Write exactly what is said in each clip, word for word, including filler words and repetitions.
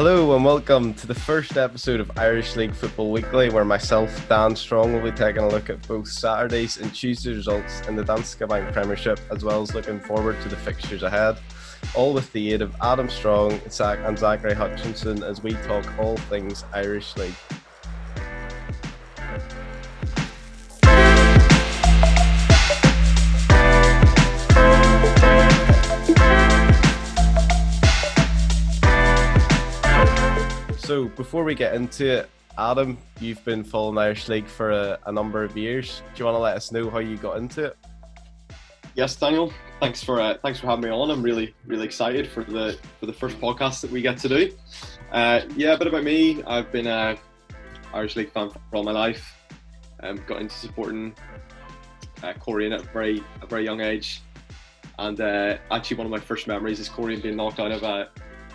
Hello and welcome to the first episode of Irish League Football Weekly, where myself, Dan Strong, will be taking a look at both Saturday's and Tuesday's results in the Danske Bank Premiership, as well as looking forward to the fixtures ahead, all with the aid of Adam Strong Zach, and Zachary Hutchinson as we talk all things Irish League. So before we get into it, Adam, you've been following Irish League for a, a number of years. Do you want to let us know how you got into it? Yes, Daniel. Thanks for uh, thanks for having me on. I'm really really excited for the for the first podcast that we get to do. Uh, yeah, a bit about me. I've been a Irish League fan for all my life. Um, got into supporting uh, Korean at a very a very young age, and uh, actually one of my first memories is Korean being knocked out of a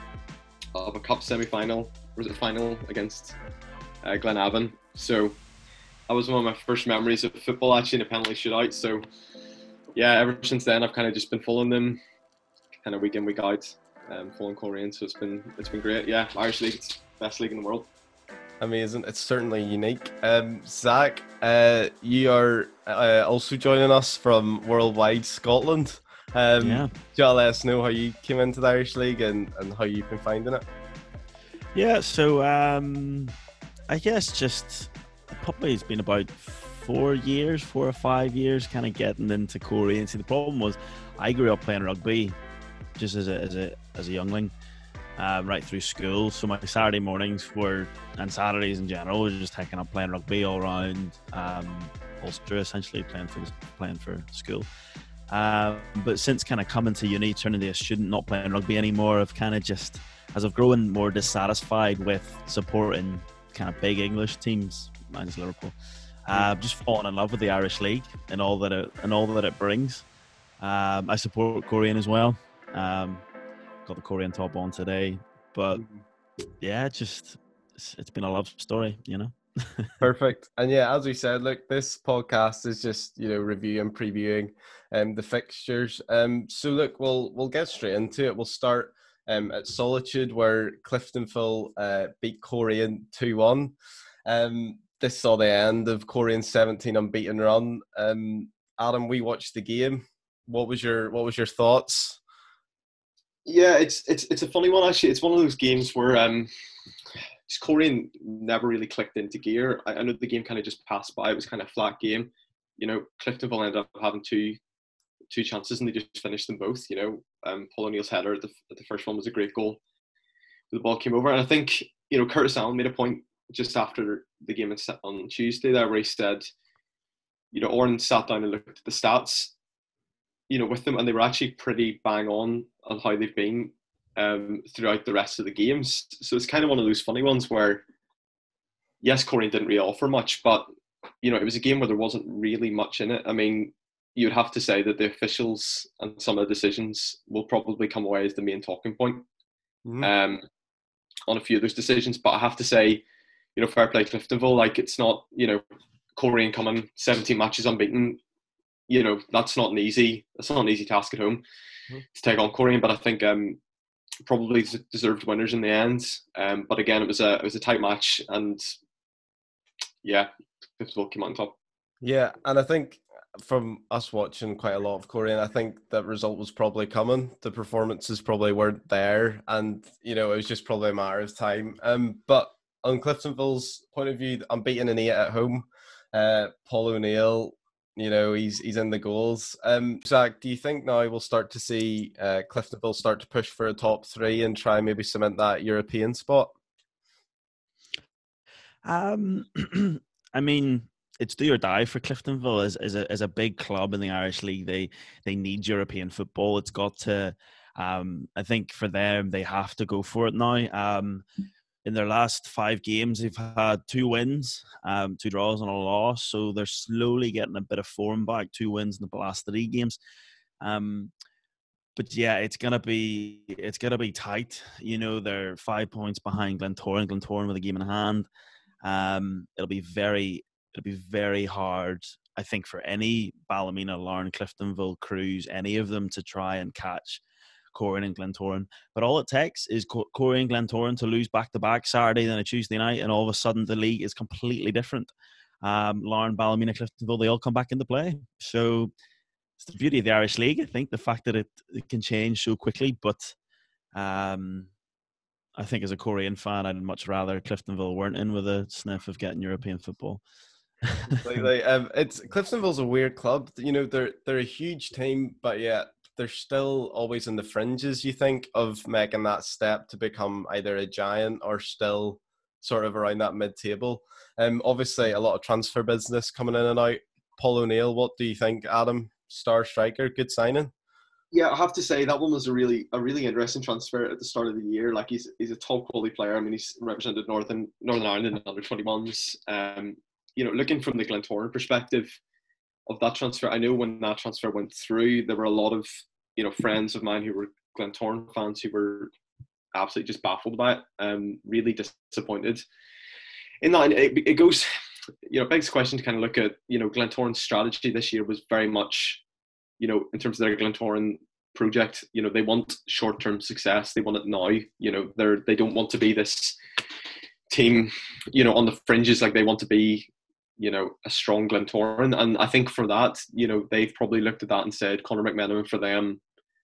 of a cup semi-final. Was it final against uh, Glenavon? So that was one of my first memories of football, actually, in a penalty shootout. So yeah, ever since then I've kind of just been following them, kind of week in week out, um, following Korean. So it's been it's been great. Yeah, Irish League, it's the best league in the world. Amazing. It's certainly unique. Um, Zach, uh, you are uh, also joining us from worldwide Scotland. Um, yeah. Do you want to let us know how you came into the Irish League and, and how you've been finding it? Yeah, so um, I guess just probably it's been about four years, four or five years, kind of getting into Korean. See, the problem was I grew up playing rugby just as a as a as a youngling, um, right through school. So my Saturday mornings were and Saturdays in general were just taking up playing rugby all around um, Ulster, essentially playing for playing for school. Um, but since kind of coming to uni, turning to a student, not playing rugby anymore, I've kind of just, as I've grown more dissatisfied with supporting kind of big English teams, minus Liverpool, uh, I've just fallen in love with the Irish League and all that it and all that it brings. Um, I support Korean as well. Um, got the Korean top on today, but yeah, it's just it's, it's been a love story, you know. Perfect. And yeah, as we said, look, this podcast is just, you know, reviewing, previewing um, the fixtures. Um, so look, we'll we'll get straight into it. We'll start um, at Solitude, where Cliftonville uh, beat Korean two one. Um, this saw the end of Korean's seventeen unbeaten run. Um, Adam, we watched the game. What was your what was your thoughts? Yeah, it's it's it's a funny one, actually. It's one of those games where um. Korean never really clicked into gear. I, I know the game kind of just passed by. It was kind of a flat game. You know, Cliftonville ended up having two two chances and they just finished them both. You know, um, Paul O'Neill's header at the, at the first one was a great goal. The ball came over. And I think, you know, Curtis Allen made a point just after the game on Tuesday there where he said, you know, Oran sat down and looked at the stats, you know, with them, and they were actually pretty bang on on how they've been Um, throughout the rest of the games. So it's kind of one of those funny ones where, yes, Korean didn't really offer much, but, you know, it was a game where there wasn't really much in it. I mean, you'd have to say that the officials and some of the decisions will probably come away as the main talking point mm-hmm. um, on a few of those decisions. But I have to say, you know, fair play Cliftonville. Like, it's not, you know, Korean coming seventeen matches unbeaten. You know, that's not an easy, that's not an easy task at home mm-hmm. to take on Korean. But I think, um, probably deserved winners in the end, um, but again, it was a it was a tight match, and yeah, Cliftonville came on top. Yeah, and I think from us watching quite a lot of Korean, I think that result was probably coming. The performances probably weren't there, and you know it was just probably a matter of time. Um, but on Cliftonville's point of view, unbeaten in eight at home. Uh, Paul O'Neill, you know, he's he's in the goals. Um, Zach, do you think now we'll start to see uh, Cliftonville start to push for a top three and try maybe cement that European spot? Um, I mean, it's do or die for Cliftonville as as a as a big club in the Irish League. They they need European football. It's got to. Um, I think for them, they have to go for it now. Um, In their last five games, they've had two wins, um, two draws and a loss. So they're slowly getting a bit of form back. Two wins in the last three games. Um, but yeah, it's gonna be it's gonna be tight. You know, they're five points behind Glentoran. Glentoran with a game in hand. Um, it'll be very it'll be very hard, I think, for any Ballymena, Larne, Cliftonville, Cruise, any of them to try and catch Korean and Glentoran. But all it takes is Korean and Glentoran to lose back-to-back Saturday then a Tuesday night, and all of a sudden the league is completely different. Um, Larne, Ballymena, Cliftonville, they all come back into play. So it's the beauty of the Irish League, I think, the fact that it, it can change so quickly. But um, I think as a Korean fan, I'd much rather Cliftonville weren't in with a sniff of getting European football. Completely. Um, it's Cliftonville's a weird club. You know, they're they're a huge team, but yet they're still always in the fringes, you think, of making that step to become either a giant or still sort of around that mid-table. Um, obviously, a lot of transfer business coming in and out. Paul O'Neill, what do you think, Adam? Star striker, good signing? Yeah, I have to say that one was a really a really interesting transfer at the start of the year. Like he's he's a top quality player. I mean, he's represented Northern Northern Ireland in under twenty-ones. Um, you know, looking from the Glentoran perspective of that transfer, I know when that transfer went through, there were a lot of you know friends of mine who were Glentoran fans who were absolutely just baffled by it, um, really disappointed. In that, it, it goes, you know, begs the question to kind of look at, you know, Glentoran's strategy this year was very much, you know, in terms of their Glentoran project, you know, they want short-term success. They want it now. You know, they're they don't want to be this team, you know, on the fringes. Like they want to be, you know, a strong Glentoran. And I think for that, you know, they've probably looked at that and said Conor McMenamin for them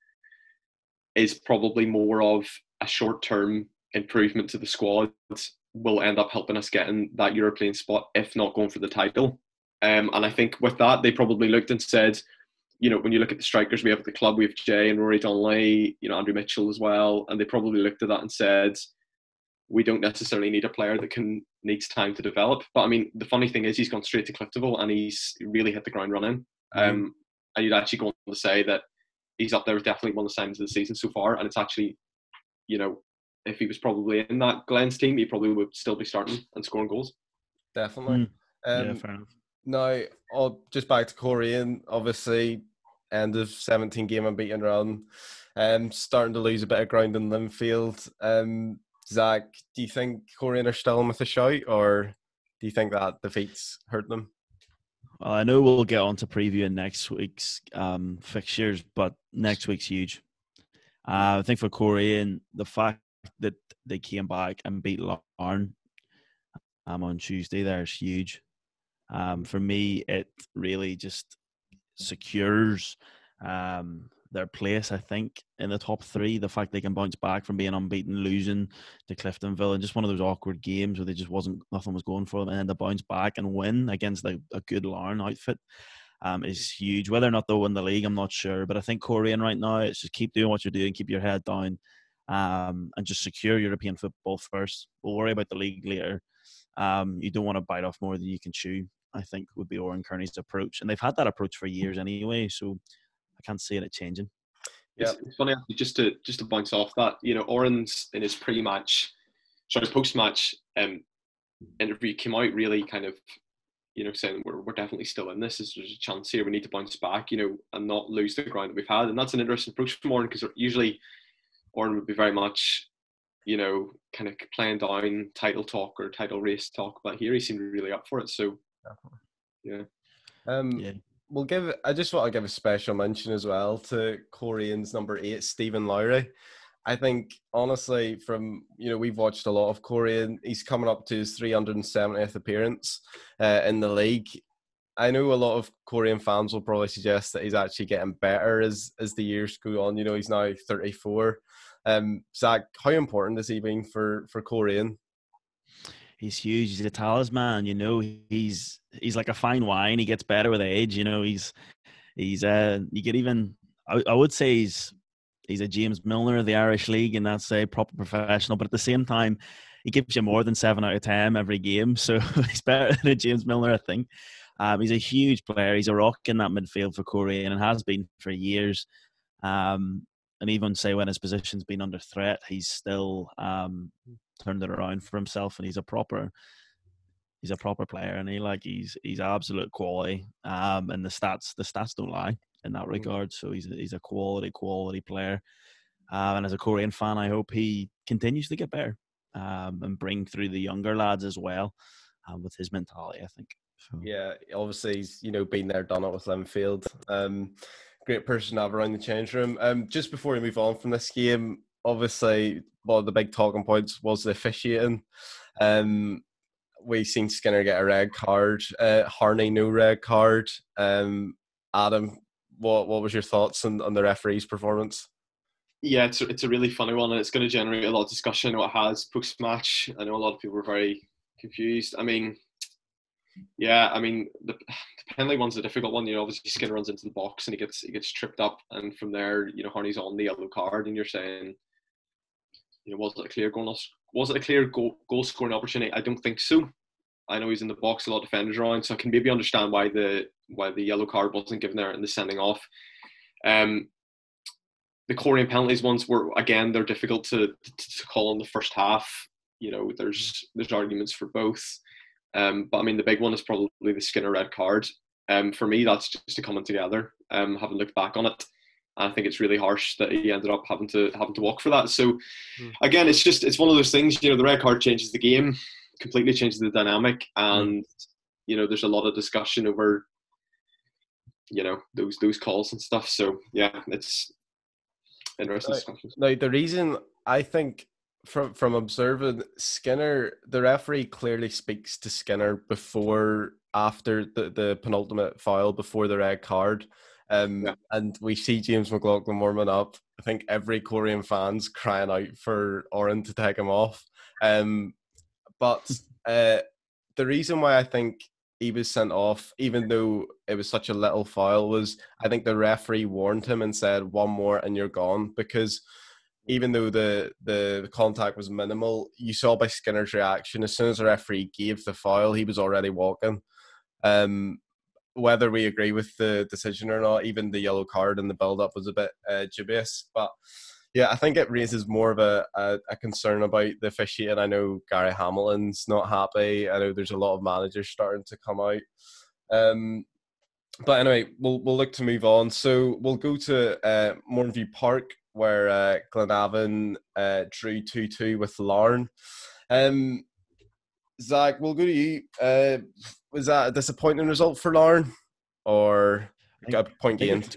is probably more of a short-term improvement to the squad, will end up helping us getting that European spot, if not going for the title. Um, and I think with that, they probably looked and said, you know, when you look at the strikers we have at the club, we have Jay and Rory Donnelly, you know, Andrew Mitchell as well. And they probably looked at that and said, we don't necessarily need a player that can needs time to develop. But I mean, the funny thing is he's gone straight to Cliftonville and he's really hit the ground running. Mm-hmm. Um, and you'd actually go on to say that he's up there with definitely one of the signings of the season so far. And it's actually, you know, if he was probably in that Glenn's team, he probably would still be starting and scoring goals. Definitely. Mm. Um, yeah, fair enough. Now, oh, just back to Korean, obviously, end of seventeen game unbeaten run, um, starting to lose a bit of ground in Linfield. Um, Zach, do you think Korean are still in with a shout, or do you think that defeats hurt them? Well, I know we'll get on to previewing next week's um, fixtures, but next week's huge. Uh, I think for Korean, the fact that they came back and beat Larne um, on Tuesday there is huge. Um, for me, it really just secures um, their place, I think, in the top three. The fact they can bounce back from being unbeaten, losing to Cliftonville, and just one of those awkward games where they just wasn't nothing was going for them, and then to bounce back and win against like a good Larne outfit um, is huge. Whether or not they'll win the league, I'm not sure, but I think Korean right now, it's just keep doing what you're doing, keep your head down, um, and just secure European football first. We'll worry about the league later. Um, you don't want to bite off more than you can chew, I think, would be Oran Kearney's approach. And they've had that approach for years anyway, so I can't see it changing. Yeah, it's, it's funny, just to just to bounce off that, you know, Oran's in his pre-match, sorry, post-match um, interview came out really kind of, you know, saying we're we're definitely still in this. There's a chance here. We need to bounce back, you know, and not lose the ground that we've had. And that's an interesting approach from Oran, because usually Oran would be very much, you know, kind of playing down title talk or title race talk, but here he seemed really up for it. So, yeah. Um, yeah. We'll give. I just want to give a special mention as well to Korean's number eight, Stephen Lowry. I think honestly, from you know, we've watched a lot of Korean. He's coming up to his three hundred seventieth appearance uh, in the league. I know a lot of Korean fans will probably suggest that he's actually getting better as as the years go on. You know, he's now thirty-four. Um, Zach, how important has he been for for Korean? He's huge. He's a talisman. You know, he's he's like a fine wine. He gets better with age. You know, he's he's uh you could even I, I would say he's he's a James Milner of the Irish League, and that's a proper professional. But at the same time, he gives you more than seven out of ten every game. So he's better than a James Milner, I think. Um, he's a huge player. He's a rock in that midfield for Korean and has been for years. Um, and even say when his position's been under threat, he's still um, turned it around for himself, and he's a proper, he's a proper player, and he like he's he's absolute quality. Um, and the stats, the stats don't lie in that regard. So he's he's a quality quality player. Uh, and as a Korean fan, I hope he continues to get better um, and bring through the younger lads as well um, with his mentality, I think. So. Yeah, obviously he's, you know, been there, done it with Linfield. Um, great person to have around the change room. Um, just before we move on from this game, obviously one of the big talking points was the officiating. Um, we seen Skinner get a red card, uh, Harney no red card. Um, Adam, what what was your thoughts on, on the referee's performance? Yeah, it's it's a really funny one, and it's going to generate a lot of discussion. I know it has post match. I know a lot of people were very confused. I mean, yeah, I mean the, the penalty one's a difficult one. You know, obviously Skinner runs into the box and he gets he gets tripped up, and from there, you know, Harney's on the yellow card, and you're saying, you know, was it a clear goal? Was it a clear goal, goal scoring opportunity? I don't think so. I know he's in the box, a lot of defenders around, so I can maybe understand why the why the yellow card wasn't given there and the sending off. Um, the Korean penalties ones were, again, they're difficult to, to, to call in the first half. You know, there's there's arguments for both. Um, but I mean, the big one is probably the Skinner red card. Um, for me, that's just a coming together. Um, having looked back on it, I think it's really harsh that he ended up having to having to walk for that. So, mm. again, it's just it's one of those things. You know, the red card changes the game, completely changes the dynamic, and mm. you know, there's a lot of discussion over, you know, those those calls and stuff. So yeah, it's interesting now, discussions. Now, the reason I think from from observing Skinner, the referee clearly speaks to Skinner before, after the, the penultimate foul, before the red card. Um, yeah. And we see James McLaughlin warming up. I think every Korean fan's crying out for Oren to take him off. Um, but uh, the reason why I think he was sent off, even though it was such a little foul, was I think the referee warned him and said, one more and you're gone. Because even though the, the contact was minimal, you saw by Skinner's reaction, as soon as the referee gave the foul, he was already walking. Um, whether we agree with the decision or not, even the yellow card and the build-up was a bit uh, dubious. But yeah, I think it raises more of a, a, a concern about the officiating. I know Gary Hamilton's not happy. I know there's a lot of managers starting to come out. Um, but anyway, we'll we'll look to move on. So we'll go to uh, Mornview Park, where uh, Glenavon uh, drew two two with Larne. Um, Zach, we'll go to you. Uh, was that a disappointing result for Larne, or a point gained?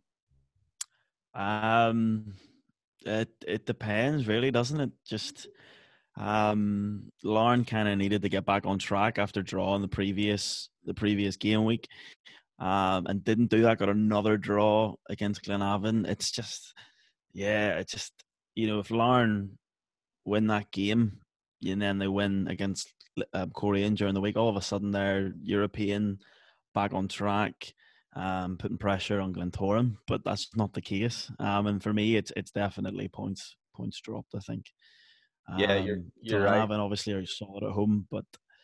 Um, it it depends, really, doesn't it? Just um, Larne kind of needed to get back on track after drawing the previous the previous game week, um, and didn't do that. Got another draw against Glenavon. It's just, yeah, it's just, you know, if Larne win that game and then they win against um, Korean during the week, all of a sudden they're European, back on track, um, putting pressure on Glentoran, but that's not the case. Um, and for me, it's it's definitely points points dropped, I think. Um, yeah, you're you're right. And obviously are solid at home, but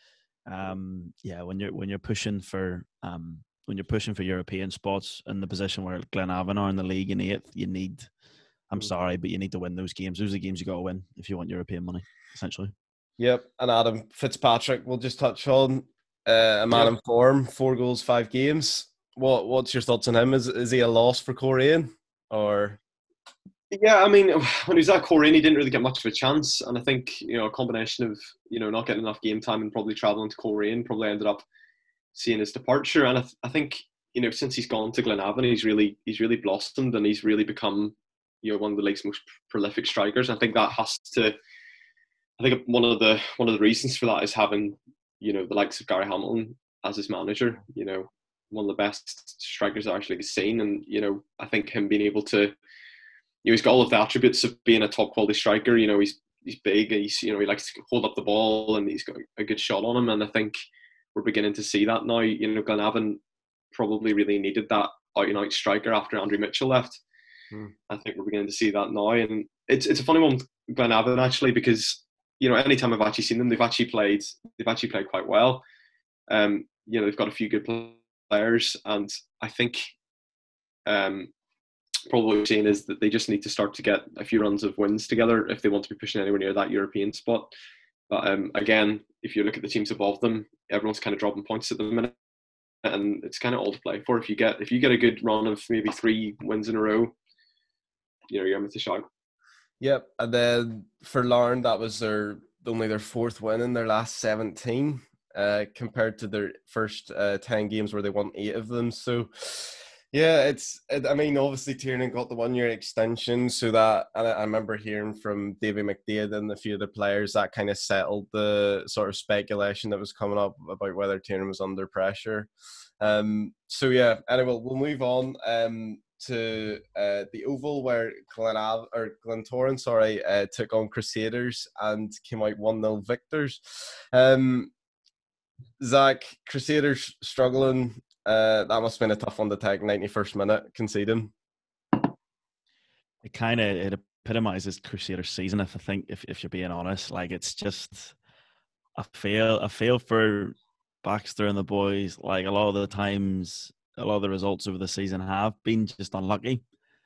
um, yeah, when you're when you're pushing for um, when you're pushing for European spots in the position where Glenavon are in the league in eighth, you need. I'm sorry, but you need to win those games. Those are the games you got to win if you want European money, essentially. Yep, and Adam Fitzpatrick, we'll just touch on uh, a man yep. in form, four goals, five games. What What's your thoughts on him? Is is he a loss for Korean, or? Yeah, I mean, when he was at Korean, he didn't really get much of a chance, and I think, you know, a combination of, you know, not getting enough game time and probably travelling to Korean probably ended up seeing his departure. And I, th- I think, you know, since he's gone to Glenavon, he's really he's really blossomed and he's really become, you know, one of the league's most prolific strikers. I think that has to. I think one of the one of the reasons for that is having, you know, the likes of Gary Hamilton as his manager. You know, one of the best strikers I've actually seen, and you know, I think him being able to, you know, he's got all of the attributes of being a top quality striker. You know, he's he's big, he's you know he likes to hold up the ball, and he's got a good shot on him. And I think we're beginning to see that now. You know, Glenavon probably really needed that out and out striker after Andrew Mitchell left. Hmm. I think we're beginning to see that now, and it's it's a funny one, Glenavon, actually, because, you know, anytime I've actually seen them, they've actually played. They've actually played quite well. Um, you know, they've got a few good players, and I think um, probably what we're seeing is that they just need to start to get a few runs of wins together if they want to be pushing anywhere near that European spot. But um, again, if you look at the teams above them, everyone's kind of dropping points at the minute, and it's kind of all to play for. If you get if you get a good run of maybe three wins in a row, you know, you're in with a shot. Yep, and then for Larne, that was their only their fourth win in their last seventeen, uh, compared to their first uh, ten games where they won eight of them. So, Yeah, it's. It, I mean, obviously Tiernan got the one-year extension, so that and I, I remember hearing from Davy McDaid and a few of the players that kind of settled the sort of speculation that was coming up about whether Tiernan was under pressure. Um. So yeah. Anyway, we'll move on. Um. To uh, the Oval where Glenav or Glentoran, sorry, uh, took on Crusaders and came out one nil victors. Um. Zach, Crusaders struggling. Uh, that must have been a tough one to take. ninety-first minute conceding. It kind of it epitomizes Crusader season. If I think, if if you're being honest, like it's just I feel I feel for Baxter and the boys. Like a lot of the times, a lot of the results over the season have been just unlucky.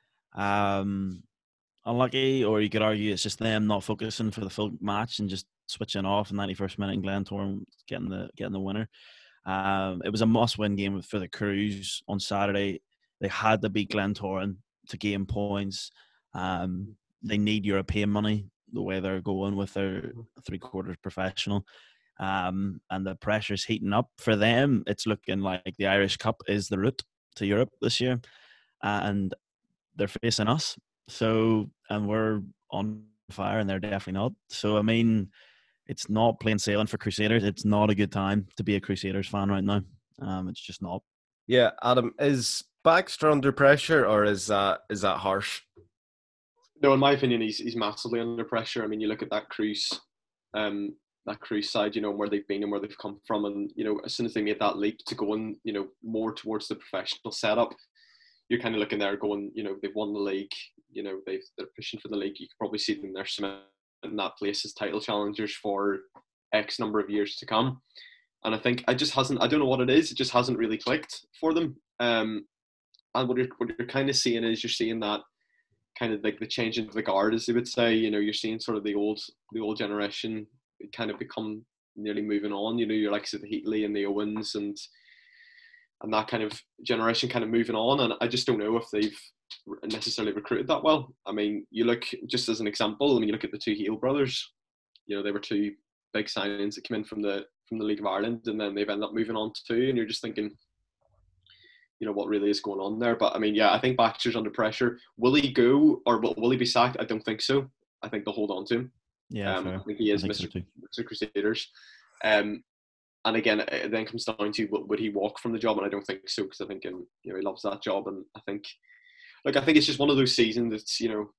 Um, unlucky, or you could argue it's just them not focusing for the full match and just switching off in ninety-first minute and Glentoran getting the getting the winner. Um, it was a must-win game for the Crews on Saturday. They had to beat Glentoran to gain points. Um, they need European money the way they're going with their three-quarters professional. Um, and the pressure's heating up for them. It's looking like the Irish Cup is the route to Europe this year. And they're facing us. So, and we're on fire and they're definitely not. So, I mean, it's not plain sailing for Crusaders. It's not a good time to be a Crusaders fan right now. Um, it's just not. Yeah, Adam, is Baxter under pressure or is that is that harsh? No, in my opinion, he's he's massively under pressure. I mean, you look at that Cruise, um, that Cruise side, you know, where they've been and where they've come from, and you know, as soon as they made that leap to go in, you know, more towards the professional setup, you're kind of looking there, going, you know, they've won the league, you know, they've they're pushing for the league. You could probably see them there cementing that place as title challengers for X number of years to come. And I think I just hasn't. I don't know what it is. It just hasn't really clicked for them. Um, and what you're what you're kind of seeing is you're seeing that kind of like the change of the guard, as they would say. You know, you're seeing sort of the old the old generation kind of become nearly moving on. You know, you're like the Heatley and the Owens and and that kind of generation kind of moving on. And I just don't know if they've necessarily recruited that well. I mean, you look just as an example. I mean, you look at the two Heel brothers. You know, they were two big signings that came in from the from the League of Ireland, and then they've ended up moving on too. And you're just thinking, you know, what really is going on there? But I mean, yeah, I think Baxter's under pressure. Will he go or will, will he be sacked? I don't think so. I think they'll hold on to him. Yeah, um, I think he is Mister So Mister Crusaders. Um, and again, it then comes down to would he walk from the job? And I don't think so, because I think um, you know, he loves that job, and I think, like, I think it's just one of those seasons that's, you know,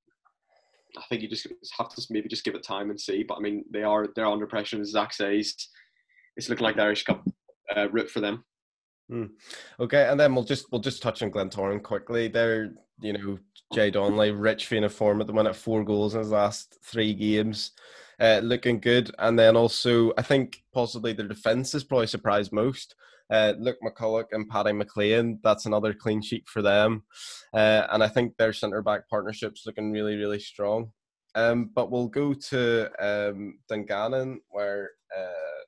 I think you just have to maybe just give it time and see. But I mean, they are they're under pressure, as Zach says. It's looking like the Irish Cup uh, route for them. Hmm. Okay, and then we'll just we'll just touch on Glentoran quickly. They're, you know, Jay Donnelly, rich vein of form at the minute, four goals in his last three games, uh, looking good. And then also, I think possibly their defence has probably surprised most. Uh, Luke McCulloch and Paddy McLean, that's another clean sheet for them. Uh, and I think their centre back partnership's looking really, really strong. Um, but we'll go to um, Dungannon, where uh,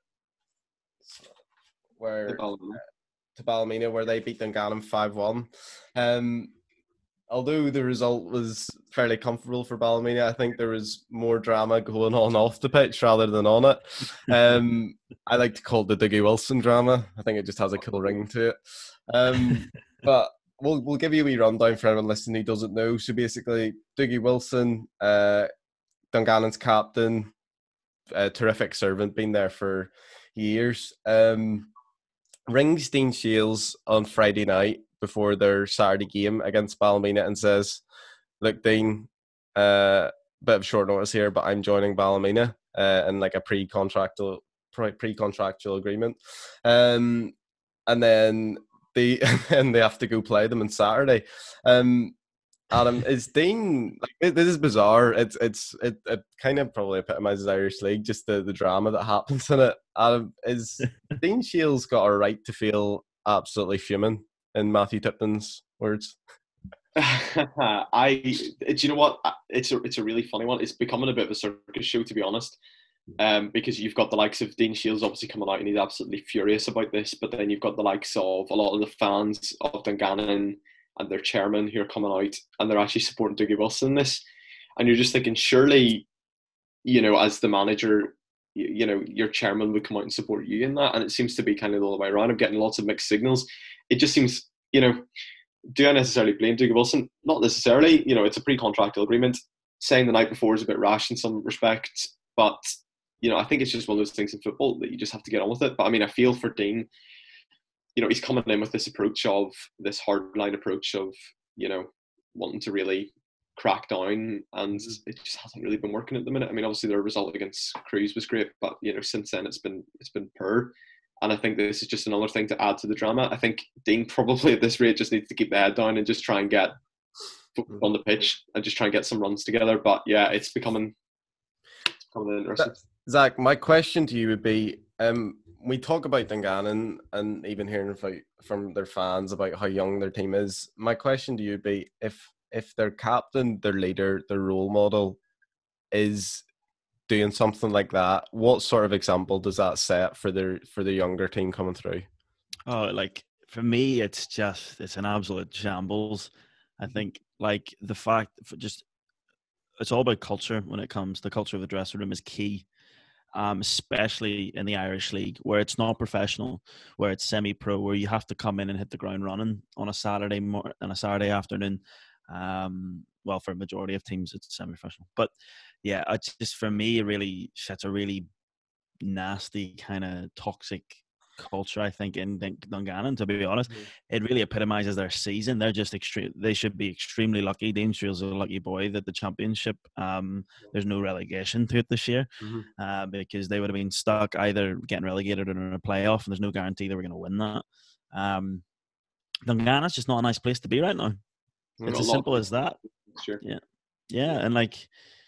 where. to Ballymena, where they beat Dungannon five one. Um, although the result was fairly comfortable for Ballymena, I think there was more drama going on off the pitch rather than on it. Um, I like to call it the Dougie Wilson drama. I think it just has a cool ring to it. Um, but we'll we'll give you a wee rundown for everyone listening who doesn't know. So basically, Dougie Wilson, uh, Dungannon's captain, a terrific servant, been there for years. Um, rings Dean Shields on Friday night before their Saturday game against Ballymena and says, "Look, Dean, uh, bit of short notice here, but I'm joining Ballymena uh, in like a pre-contractual pre-contractual agreement." Um, and then they and they have to go play them on Saturday. Um, Adam, is Dean, like, this is bizarre. It's it's it, it kind of probably epitomizes Irish League, just the, the drama that happens in it. Adam, is Dean Shields got a right to feel absolutely fuming, in Matthew Tipton's words? I, do you know what? It's a it's a really funny one. It's becoming a bit of a circus show, to be honest. Um, because you've got the likes of Dean Shields obviously coming out and he's absolutely furious about this, but then you've got the likes of a lot of the fans of Dungannon and their chairman who are coming out and they're actually supporting Dougie Wilson in this. And you're just thinking, surely, you know, as the manager, you, you know, your chairman would come out and support you in that. And it seems to be kind of the other way around. I'm getting lots of mixed signals. It just seems, you know, do I necessarily blame Dougie Wilson? Not necessarily. You know, it's a pre-contractual agreement. Saying the night before is a bit rash in some respects, but you know, I think it's just one of those things in football that you just have to get on with it. But I mean, I feel for Dean. You know, he's coming in with this approach of this hardline approach of, you know, wanting to really crack down, and it just hasn't really been working at the minute. I mean, obviously their result against Crews was great, but you know, since then it's been it's been poor. And I think this is just another thing to add to the drama. I think Dean probably at this rate just needs to keep the head down and just try and get on the pitch and just try and get some runs together. But yeah, it's becoming, it's becoming interesting. Zach, my question to you would be, um, we talk about Dungannon and even hearing about, from their fans about how young their team is. My question to you would be, if if their captain, their leader, their role model is doing something like that, what sort of example does that set for their for the younger team coming through? Oh, like for me, it's just it's an absolute shambles. I think like the fact for just it's all about culture when it comes. The culture of the dressing room is key, um, especially in the Irish League where it's not professional, where it's semi-pro, where you have to come in and hit the ground running on a Saturday mor- on a Saturday afternoon. Um, well, for a majority of teams, it's semi-professional, but yeah, it's just for me, it really sets a really nasty kind of toxic culture, I think, in Dungannon. To be honest, mm-hmm. It really epitomizes their season. They're just extreme. They should be extremely lucky. Dean Shields is a lucky boy that the championship. Um, there's no relegation to it this year, mm-hmm. uh, because they would have been stuck either getting relegated or in a playoff, and there's no guarantee they were going to win that. Um, Dungannon's just not a nice place to be right now. It's as simple as that. Sure. Yeah, yeah, and like,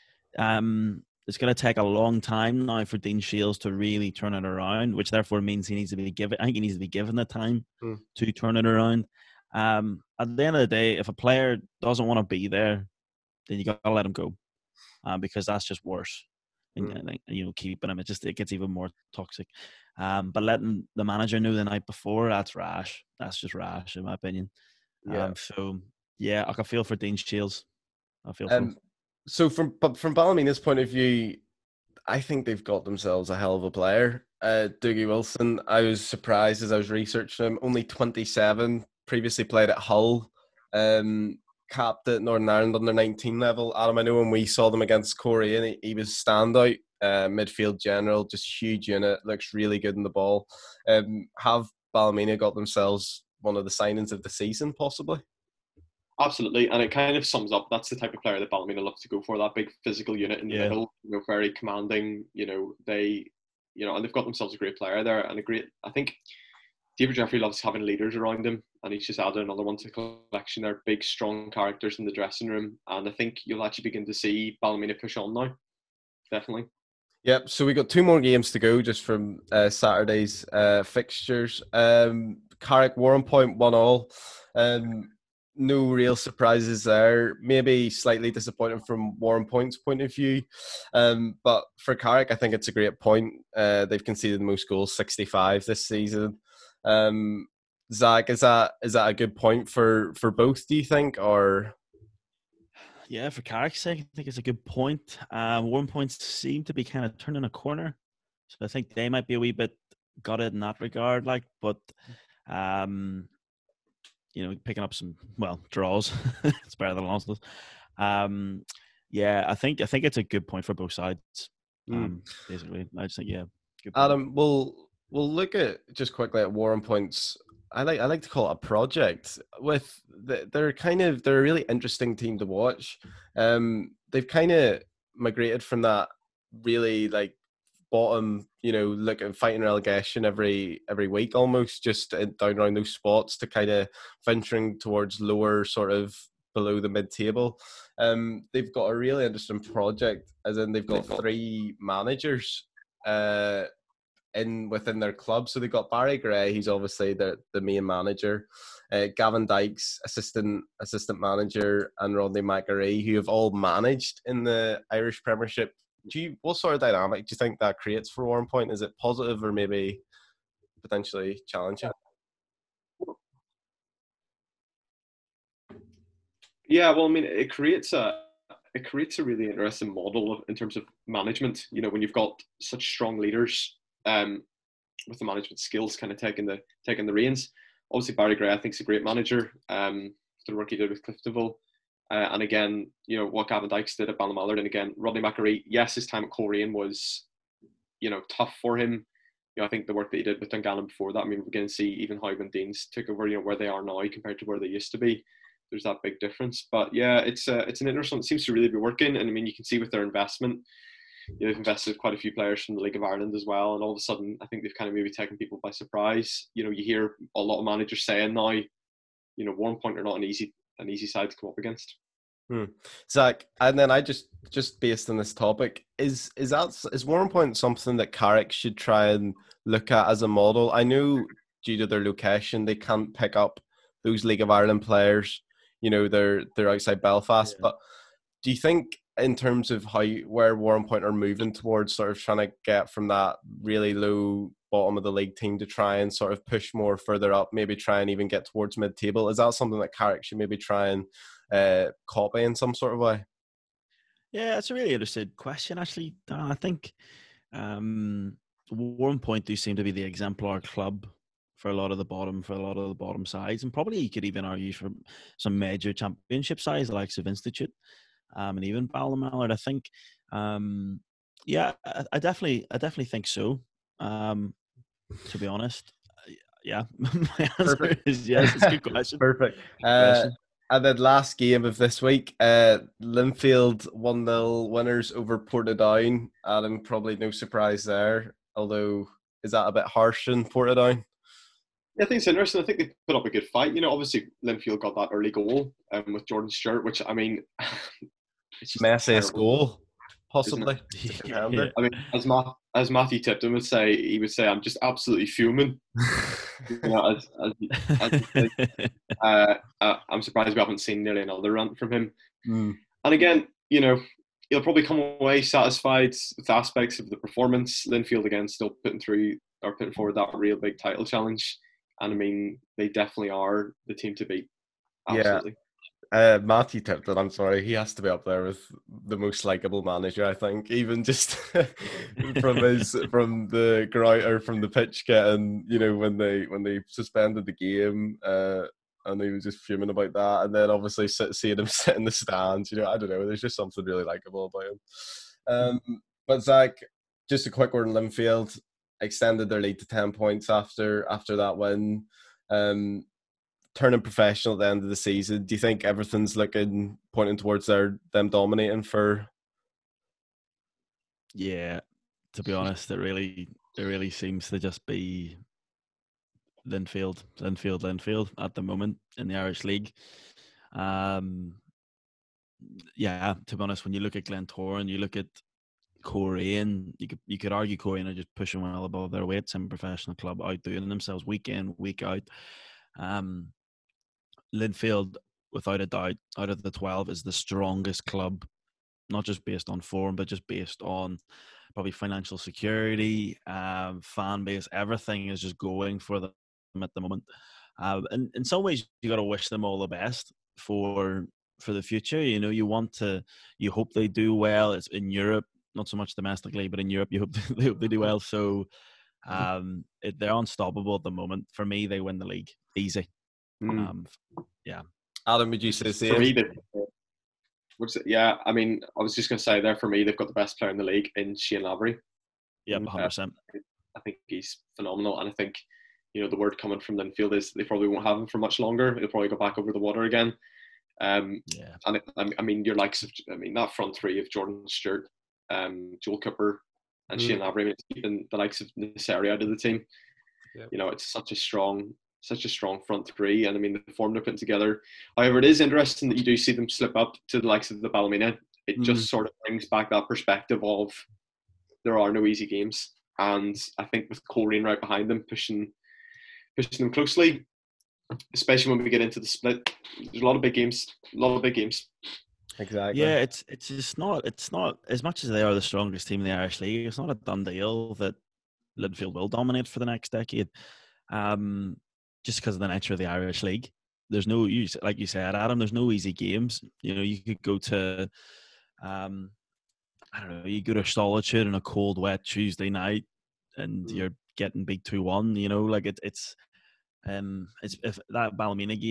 um, it's going to take a long time now for Dean Shields to really turn it around, which therefore means he needs to be given. I think he needs to be given the time mm. to turn it around. Um, at the end of the day, if a player doesn't want to be there, then you got to let him go, uh, because that's just worse. Mm. And, and, you know, keeping him, it just it gets even more toxic. Um, but letting the manager know the night before, that's rash. That's just rash, in my opinion. Yeah. Um, so yeah, I can feel for Dean Shields. I feel for um, him. So from but from Ballymeena's point of view, I think they've got themselves a hell of a player. Uh, Dougie Wilson, I was surprised as I was researching him. Only twenty-seven, previously played at Hull, um, capped at Northern Ireland under nineteen level. Adam, I know when we saw them against Korea, he, he was standout, uh, midfield general, just huge unit, looks really good in the ball. Um, have Ballymena got themselves one of the signings of the season, possibly? Absolutely, and it kind of sums up, that's the type of player that Ballymena looks to go for, that big physical unit in the yeah. middle, you know, very commanding, you know, they, you know, and they've got themselves a great player there, and a great, I think, David Jeffrey loves having leaders around him, and he's just added another one to the collection. They're big, strong characters in the dressing room, and I think you'll actually begin to see Ballymena push on now, definitely. Yep, so we got two more games to go just from uh, Saturday's uh, fixtures. Um, Carrick, Warrenpoint, one all. Um, No real surprises there. Maybe slightly disappointing from Warrenpoint's point of view. Um, but for Carrick, I think it's a great point. Uh, they've conceded the most goals, sixty-five this season. Um, Zach, is that is that a good point for, for both, do you think? Or yeah, for Carrick's sake, I think it's a good point. Uh, Warrenpoint seem to be kind of turning a corner. So I think they might be a wee bit gutted in that regard. Like, but um you know, picking up some, well, draws. It's better than losses. Um, yeah, I think I think it's a good point for both sides. Um, mm. Basically, I just think, yeah. Good point. Adam, we'll we'll look at just quickly at Warrenpoint's. I like I like to call it a project. With the, they're kind of they're a really interesting team to watch. Um, they've kind of migrated from that really like bottom, you know, looking fighting relegation every every week almost, just down around those spots, to kind of venturing towards lower, sort of below the mid-table. Um, they've got a really interesting project, as in they've got three managers uh, in within their club. So they've got Barry Gray, he's obviously the the main manager, uh, Gavin Dykes, assistant assistant manager, and Rodney McAree, who have all managed in the Irish Premiership. Do you, what sort of dynamic do you think that creates for Warrenpoint? Is it positive or maybe potentially challenging? Yeah, well, I mean, it creates a it creates a really interesting model of, in terms of management. You know, when you've got such strong leaders um, with the management skills, kind of taking the taking the reins. Obviously, Barry Gray, I think, is a great manager. Um, the work he did with Cliftonville. Uh, and again, you know, what Gavin Dykes did at Ballymallard. And again, Rodney McAree, yes, his time at Coleraine was, you know, tough for him. You know, I think the work that he did with Dungannon before that, I mean, we're going to see even how when Deans took over, you know, where they are now compared to where they used to be. There's that big difference. But yeah, it's uh, it's an interesting, it seems to really be working. And I mean, you can see with their investment, you know, they've invested quite a few players from the League of Ireland as well. And all of a sudden, I think they've kind of maybe taken people by surprise. You know, you hear a lot of managers saying now, you know, Warrenpoint are not an easy an easy side to come up against. Hmm. Zach, and then I just just based on this topic, is is that is Warrenpoint something that Carrick should try and look at as a model? I know due to their location, they can't pick up those League of Ireland players. You know, they're they're outside Belfast. Yeah. But do you think, in terms of how you, where Warrenpoint are moving towards, sort of trying to get from that really low bottom of the league team to try and sort of push more further up, maybe try and even get towards mid-table, is that something that Carrick should maybe try and uh, copy in some sort of way? Yeah, it's a really interesting question, actually, Dan. I think um, Warrenpoint do seem to be the exemplar club for a lot of the bottom, for a lot of the bottom sides, and probably you could even argue for some major championship sides, the likes of Institute, um, and even Ballymallard. I think, um, yeah, I, I definitely, I definitely think so. Um, to be honest, yeah, my answer Perfect. is yes. It's a good question. Perfect. Good uh, question. And then last game of this week, uh, Linfield one nil winners over Portadown. Adam, probably no surprise there. Although, is that a bit harsh in Portadown? Yeah, I think it's interesting. I think they put up a good fight. You know, obviously Linfield got that early goal um, with Jordan Stewart, which, I mean, it's just Messi's goal, possibly. Yeah. I mean, as Matt, as Matthew Tipton would say, he would say, "I'm just absolutely fuming." You know, as, as, as, uh, uh, I'm surprised we haven't seen nearly another rant from him. Mm. And again, you know, he'll probably come away satisfied with aspects of the performance. Linfield again still putting through or putting forward that real big title challenge. And I mean, they definitely are the team to beat. Absolutely. Yeah. Uh, Matthew Tipton, I'm sorry, he has to be up there with the most likable manager, I think. Even just from his from the ground or from the pitch getting, you know, when they when they suspended the game, uh, and he was just fuming about that, and then obviously sit, seeing him sit in the stands, you know, I don't know, there's just something really likable about him. Um, but Zach, just a quick word on Linfield. Extended their lead to ten points after after that win. Um, turning professional at the end of the season. Do you think everything's looking pointing towards their them dominating for? Yeah, to be honest, it really it really seems to just be Linfield, Linfield, Linfield at the moment in the Irish League. Um, yeah, to be honest, when you look at Glentoran, you look at Coleraine, you could you could argue Coleraine are just pushing well above their weight. Some professional club outdoing themselves week in, week out. Um, Linfield, without a doubt, out of the twelve, is the strongest club, not just based on form, but just based on probably financial security, um, fan base. Everything is just going for them at the moment. Uh, and in some ways, you got to wish them all the best for for the future. You know, you want to, you hope they do well. It's in Europe. Not so much domestically, but in Europe, you hope they, hope they do well. So um, it, they're unstoppable at the moment. For me, they win the league easy. Mm. Um, yeah. Adam, would you say the same? For me, they, what's it, yeah, I mean, I was just going to say there, for me, they've got the best player in the league in Shane Lavery. Yeah, one hundred percent. Uh, I think he's phenomenal. And I think, you know, the word coming from Linfield is they probably won't have him for much longer. He'll probably go back over the water again. Um, yeah. And it, I mean, your likes of, I mean, that front three of Jordan Stewart, um, Joel Cooper, and mm. Shane Lavery, I mean, it's keeping the likes of Nasseri out of the team. Yep. You know, it's such a strong, such a strong front three, and I mean the form they're putting together. However, it is interesting that you do see them slip up to the likes of the Ballymena. It mm. just sort of brings back that perspective of there are no easy games, and I think with Coleraine right behind them, pushing, pushing them closely, especially when we get into the split, there's a lot of big games, a lot of big games. Exactly. Yeah, it's it's just not it's not as much as they are the strongest team in the Irish League. It's not a done deal that Linfield will dominate for the next decade, um, just because of the nature of the Irish League. There's no, like you said, Adam. There's no easy games. You know, you could go to, um, I don't know, you go to Solitude on a cold, wet Tuesday night, and you're getting beat two one. You know, like it, it's, um, it's if that Ballymena game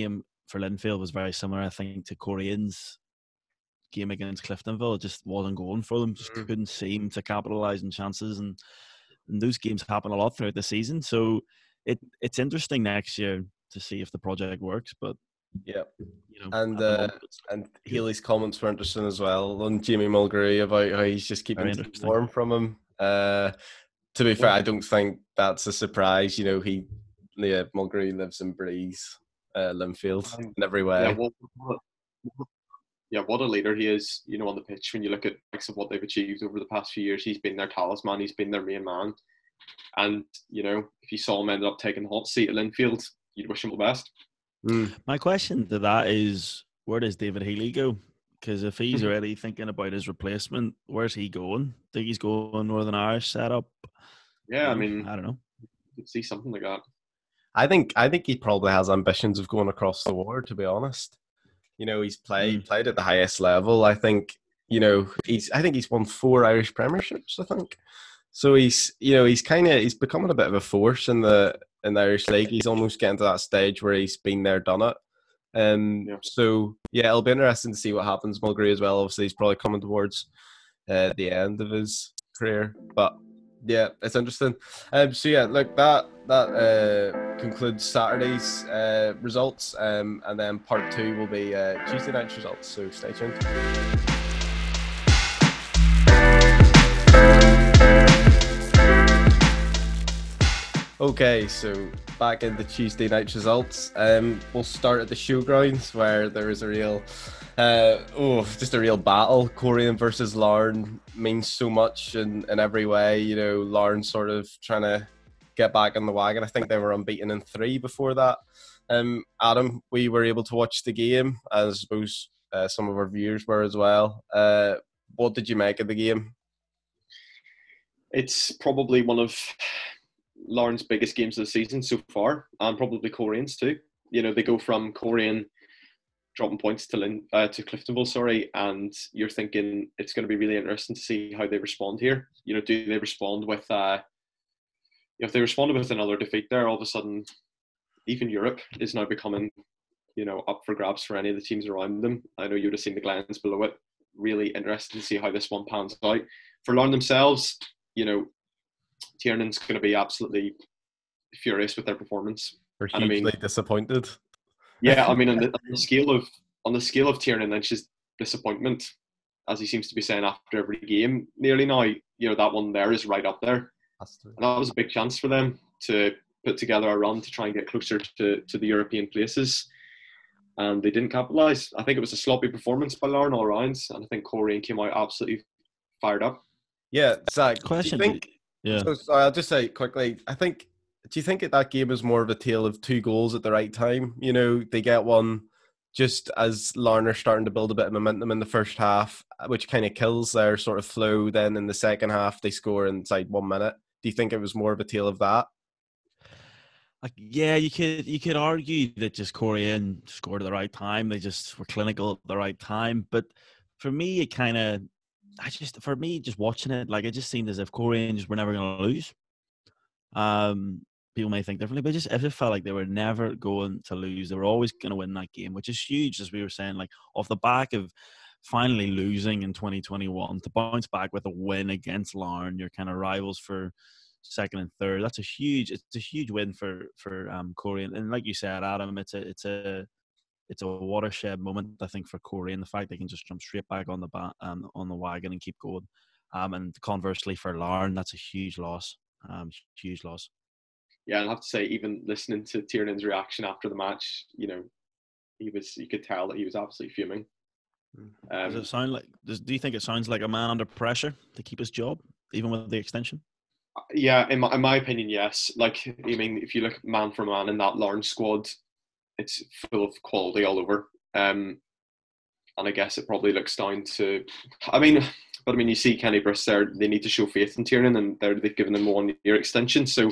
for Linfield was very similar, I think, to Korean's game against Cliftonville. It just wasn't going for them. Just mm. couldn't seem to capitalise on chances, and, and those games happen a lot throughout the season. So it it's interesting next year to see if the project works. But yeah, you know, and uh, and Healy's comments were interesting as well on Jamie Mulgrew about how he's just keeping warm from him. Uh, to be fair, I don't think that's a surprise. You know, he yeah, Mulgrew lives and breathes uh, Linfield in every way. Yeah, what, what, yeah, what a leader he is. You know, on the pitch, when you look at of what they've achieved over the past few years, he's been their talisman. He's been their main man. And you know, if you saw him end up taking the hot seat at Linfield, you'd wish him the best. Mm. My question to that is, where does David Healy go? Because if he's already thinking about his replacement, where's he going? Think he's going Northern Irish setup? Yeah, I mean, I don't know. You could see something like that. I think I think he probably has ambitions of going across the water, to be honest. You know, he's played mm. played at the highest level. I think, you know, he's I think he's won four Irish Premierships, I think. So he's, you know, he's kind of he's becoming a bit of a force in the in the Irish League. He's almost getting to that stage where he's been there, done it. Um, yeah. So yeah, it'll be interesting to see what happens. Mulgrew as well. Obviously, he's probably coming towards uh, the end of his career, but yeah, it's interesting. Um, so yeah, look, that that uh, concludes Saturday's uh, results, um, and then part two will be uh, Tuesday night's results. So stay tuned. Okay, so back into Tuesday night's results. Um, we'll start at the showgrounds where there is a real, uh, oh, just a real battle. Coleraine versus Larne means so much in, in every way. You know, Larne sort of trying to get back on the wagon. I think they were unbeaten in three before that. Um, Adam, we were able to watch the game, as I suppose uh, some of our viewers were as well. Uh, what did you make of the game? It's probably one of Larne's biggest games of the season so far, and probably Corain's too. You know, they go from Coleraine dropping points to Lin, uh, to Cliftonville, sorry, and you're thinking it's going to be really interesting to see how they respond here. You know, do they respond with, uh, if they responded with another defeat there, all of a sudden, even Europe is now becoming, you know, up for grabs for any of the teams around them. I know you would have seen the Glens below it. Really interested to see how this one pans out. For Larne themselves, you know, Tiernan's going to be absolutely furious with their performance. They're hugely and I mean, disappointed. Yeah, I mean, on the, on the scale of on the scale of Tiernan Lynch's disappointment, as he seems to be saying after every game, nearly now, you know, that one there is right up there. And that was a big chance for them to put together a run to try and get closer to, to the European places. And they didn't capitalise. I think it was a sloppy performance by Larne all rounds, and I think Coleraine came out absolutely fired up. Yeah, Zach, question. Do you think, yeah. So, sorry, I'll just say quickly, I think, do you think that, that game is more of a tale of two goals at the right time? You know, they get one just as Larne are starting to build a bit of momentum in the first half, which kind of kills their sort of flow. Then in the second half, they score inside one minute. Do you think it was more of a tale of that? Like, yeah, you could you could argue that just Coleraine scored at the right time. They just were clinical at the right time. But for me, it kind of, I just for me just watching it, like it just seemed as if Coleraine just were never going to lose. Um, people may think differently, but just it just felt like they were never going to lose. They were always going to win that game, which is huge, as we were saying. Like off the back of finally losing in twenty twenty-one, to bounce back with a win against Larne, your kind of rivals for second and third. That's a huge. It's a huge win for for um, Coleraine. And like you said, Adam, it's a it's a it's a watershed moment, I think, for Coleraine. The fact they can just jump straight back on the ba- um, on the wagon and keep going. Um, and conversely for Larne, that's a huge loss. Um, huge loss. Yeah, I'll have to say, even listening to Tiernan's reaction after the match, you know, he was you could tell that he was absolutely fuming. Um, does it sound like? Does, do you think it sounds like a man under pressure to keep his job, even with the extension? Yeah, in my, in my opinion, yes. Like, I mean, if you look man for man in that Larne squad, it's full of quality all over. Um, and I guess it probably looks down to, I mean, but I mean, you see Kenny Briss there, they need to show faith in Tiernan, and they've given them a one-year extension. So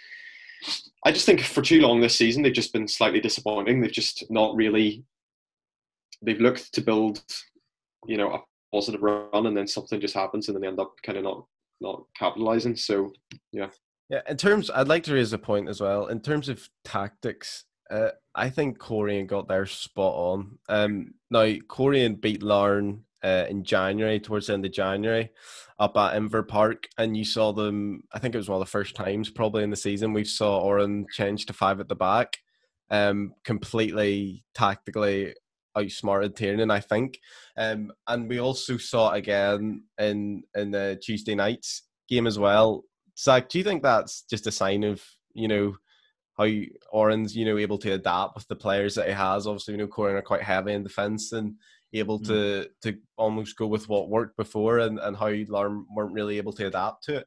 I just think for too long this season, they've just been slightly disappointing. They've just not really, they've looked to build, you know, a positive run, and then something just happens, and then they end up kind of not not capitalising. So, yeah. Yeah, in terms, I'd like to raise a point as well. In terms of tactics, Uh, I think Corian got there spot on. Um, now, Corian beat Larne uh, in January, towards the end of January, up at Inver Park, and you saw them. I think it was one of the first times, probably in the season, we saw Oran change to five at the back, um, completely tactically outsmarted Tiernan, I think. Um, and we also saw it again in in the Tuesday night's game as well. Zach, do you think that's just a sign of, you know, how Oran's, you know, able to adapt with the players that he has? Obviously, you know, Corin are quite heavy in defence and able Mm. to to almost go with what worked before, and, and how Larne weren't really able to adapt to it.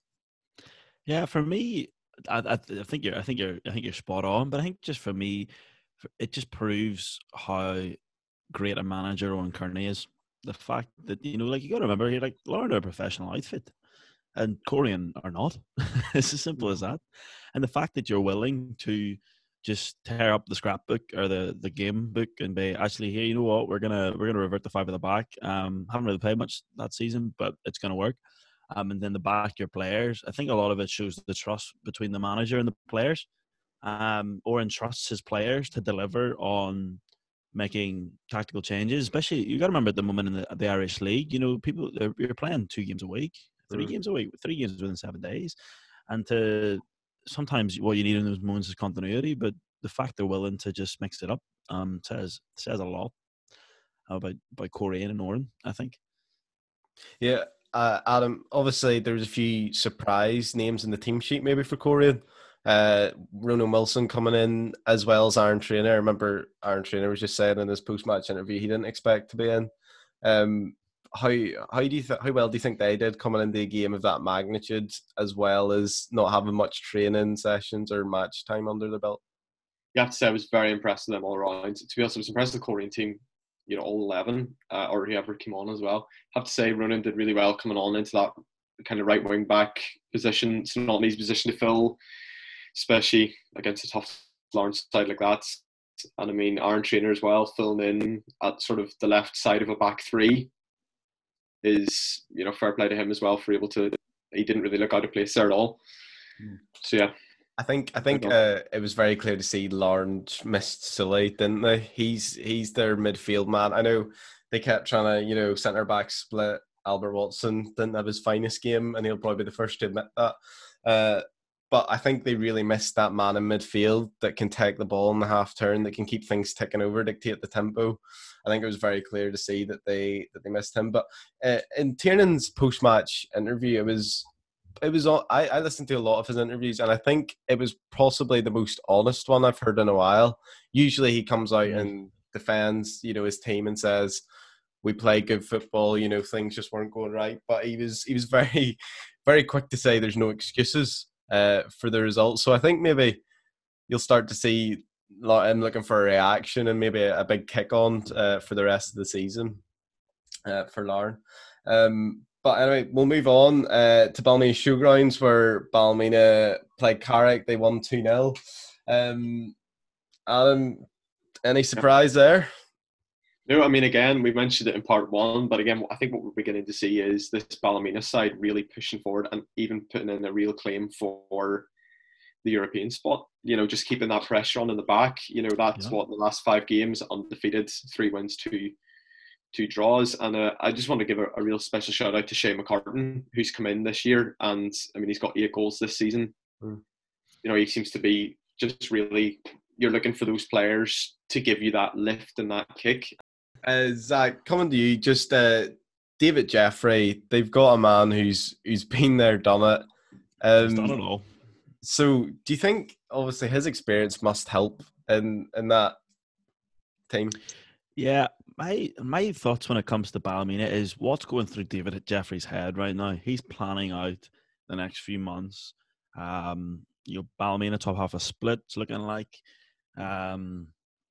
Yeah, for me, I, I, I think you're, I think you're, I think you're spot on. But I think just for me, it just proves how great a manager Owen Kearney is. The fact that, you know, like, you got to remember, you're like, Lauren are a professional outfit, and Corian are not. It's as simple as that. And the fact that you're willing to just tear up the scrapbook or the, the game book and be, actually, here, you know what, we're gonna we're gonna revert to five at the back. Um, haven't really played much that season, but it's gonna work. Um, and then the back your players. I think a lot of it shows the trust between the manager and the players. Um, Oren trusts his players to deliver on making tactical changes. Especially, you got to remember at the moment in the, the Irish League, you know, people you're playing two games a week, three mm. games a week, three games within seven days, and to sometimes what you need in those moments is continuity. But the fact they're willing to just mix it up um, says says a lot about about Corian and Oren, I think. Yeah. Uh, Adam, obviously there was a few surprise names in the team sheet maybe for Corian. Uh, Ronan Wilson coming in, as well as Aaron Trainer. I remember Aaron Trainer was just saying in his post-match interview he didn't expect to be in. Um, how how do you th- how well do you think they did coming into a game of that magnitude, as well as not having much training sessions or match time under their belt? You have to say I was very impressed with them all around. To be honest, I was impressed with the Corian team. You know, all eleven, uh, or whoever came on as well. I have to say, Ronan did really well coming on into that kind of right wing back position. It's not an easy position to fill, especially against a tough Larne side like that. And I mean, Aaron Trainer as well, filling in at sort of the left side of a back three is, you know, fair play to him as well for able to. He didn't really look out of place there at all. Mm. So yeah. I think I think uh, it was very clear to see Larne missed Sully, didn't they? He's he's their midfield man. I know they kept trying to, you know, centre back split. Albert Watson didn't have his finest game, and he'll probably be the first to admit that. Uh, but I think they really missed that man in midfield that can take the ball in the half turn, that can keep things ticking over, dictate the tempo. I think it was very clear to see that they that they missed him. But uh, in Tiernan's post match interview, it was. It was. I, I listened to a lot of his interviews, and I think it was possibly the most honest one I've heard in a while. Usually, he comes out mm. and defends, you know, his team and says, "We play good football." You know, things just weren't going right. But he was he was very, very quick to say there's no excuses uh, for the results. So I think maybe you'll start to see him looking for a reaction and maybe a, a big kick on uh, for the rest of the season uh, for Larne. Um, But anyway, we'll move on uh, to Ballymena Showgrounds, where Ballymena played Carrick. They won two nil. Um, Adam, any surprise there? No, I mean, again, we mentioned it in part one, but again, I think what we're beginning to see is this Ballymena side really pushing forward and even putting in a real claim for the European spot. You know, just keeping that pressure on in the back. You know, that's yeah. what the last five games, undefeated, three wins, two two draws. And uh, I just want to give a, a real special shout out to Shane McCartan, who's come in this year. And I mean, he's got eight goals this season. Mm. You know, he seems to be just really, you're looking for those players to give you that lift and that kick. Uh, Zach, coming to you, just uh, David Jeffrey, they've got a man who's who's been there, done it. Um, he's done it all. So do you think, obviously, his experience must help in, in that team? Yeah, my my thoughts when it comes to Ballymena is what's going through David Jeffrey's head right now. He's planning out the next few months. Um, you know, Ballymena top half a split, it's looking like. Um,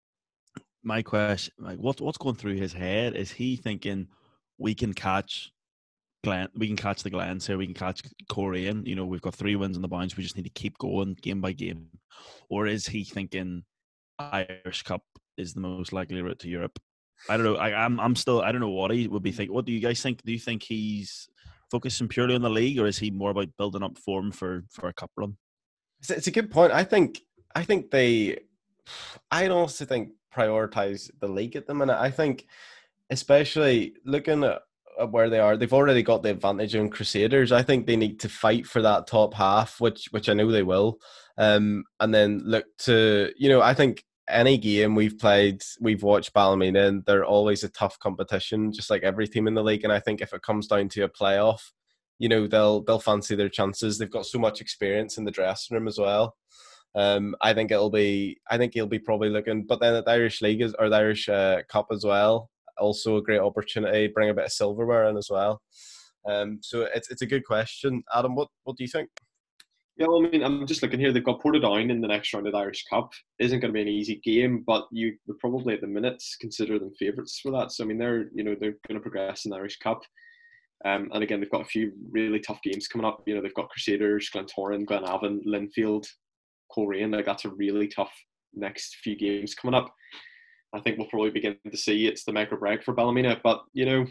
my question, like, what what's going through his head? Is he thinking we can catch Glen, we can catch the Glens here, we can catch Corian? You know, we've got three wins on the bounce. We just need to keep going game by game. Or is he thinking Irish Cup is the most likely route to Europe? I don't know. I, I'm I'm still. I don't know what he would be thinking. What do you guys think? Do you think he's focusing purely on the league, or is he more about building up form for, for a cup run? It's, it's a good point. I think I think they I honestly think prioritise the league at the minute. I think, especially looking at, at where they are, they've already got the advantage on Crusaders. I think they need to fight for that top half, which which I know they will, um, and then look to, you know, I think any game we've played, we've watched Ballymena, and they're always a tough competition, just like every team in the league. And I think if it comes down to a playoff, you know, they'll they'll fancy their chances. They've got so much experience in the dressing room as well. Um, I think it'll be. I think he'll be probably looking. But then at the Irish League is, or the Irish uh, Cup as well, also a great opportunity. Bring a bit of silverware in as well. Um, so it's it's a good question, Adam. What what do you think? Yeah, well, I mean, I'm just looking here. They've got Portadown in the next round of the Irish Cup. Isn't going to be an easy game, but you would probably at the minute consider them favourites for that. So I mean, they're you know they're going to progress in the Irish Cup. Um, and again, they've got a few really tough games coming up. You know, they've got Crusaders, Glentoran, Glenavon, Linfield, Coleraine. Like that's a really tough next few games coming up. I think we'll probably begin to see it's the make or break for Ballymena. But you know,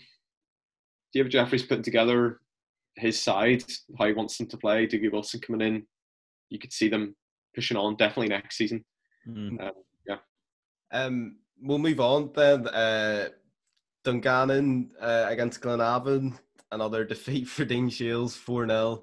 David Jeffrey's putting together his side, how he wants them to play. Dougie Wilson coming in, you could see them pushing on definitely next season. Mm. Um, yeah. Um, we'll move on then. Uh, Dungannon uh, against Glenavon, another defeat for Dean Shiels, four nil.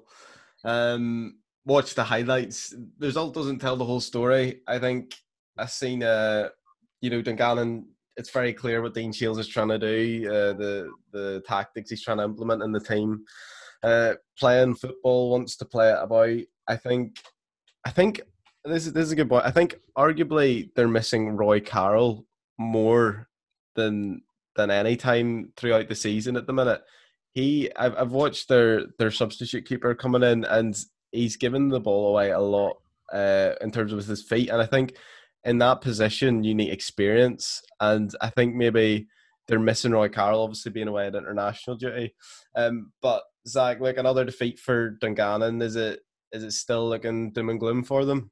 Um, watch the highlights. The result doesn't tell the whole story. I think I've seen, uh, you know, Dungannon, it's very clear what Dean Shiels is trying to do, uh, the the tactics he's trying to implement in the team. Uh, playing football, wants to play it about. I think, I think this is this is a good point. I think arguably they're missing Roy Carroll more than than any time throughout the season at the minute. He, I've I've watched their their substitute keeper coming in, and he's given the ball away a lot uh, in terms of his feet. And I think in that position you need experience, and I think maybe they're missing Roy Carroll, obviously being away at international duty. Um, but Zach, like another defeat for Dungannon, is it is it still looking doom and gloom for them?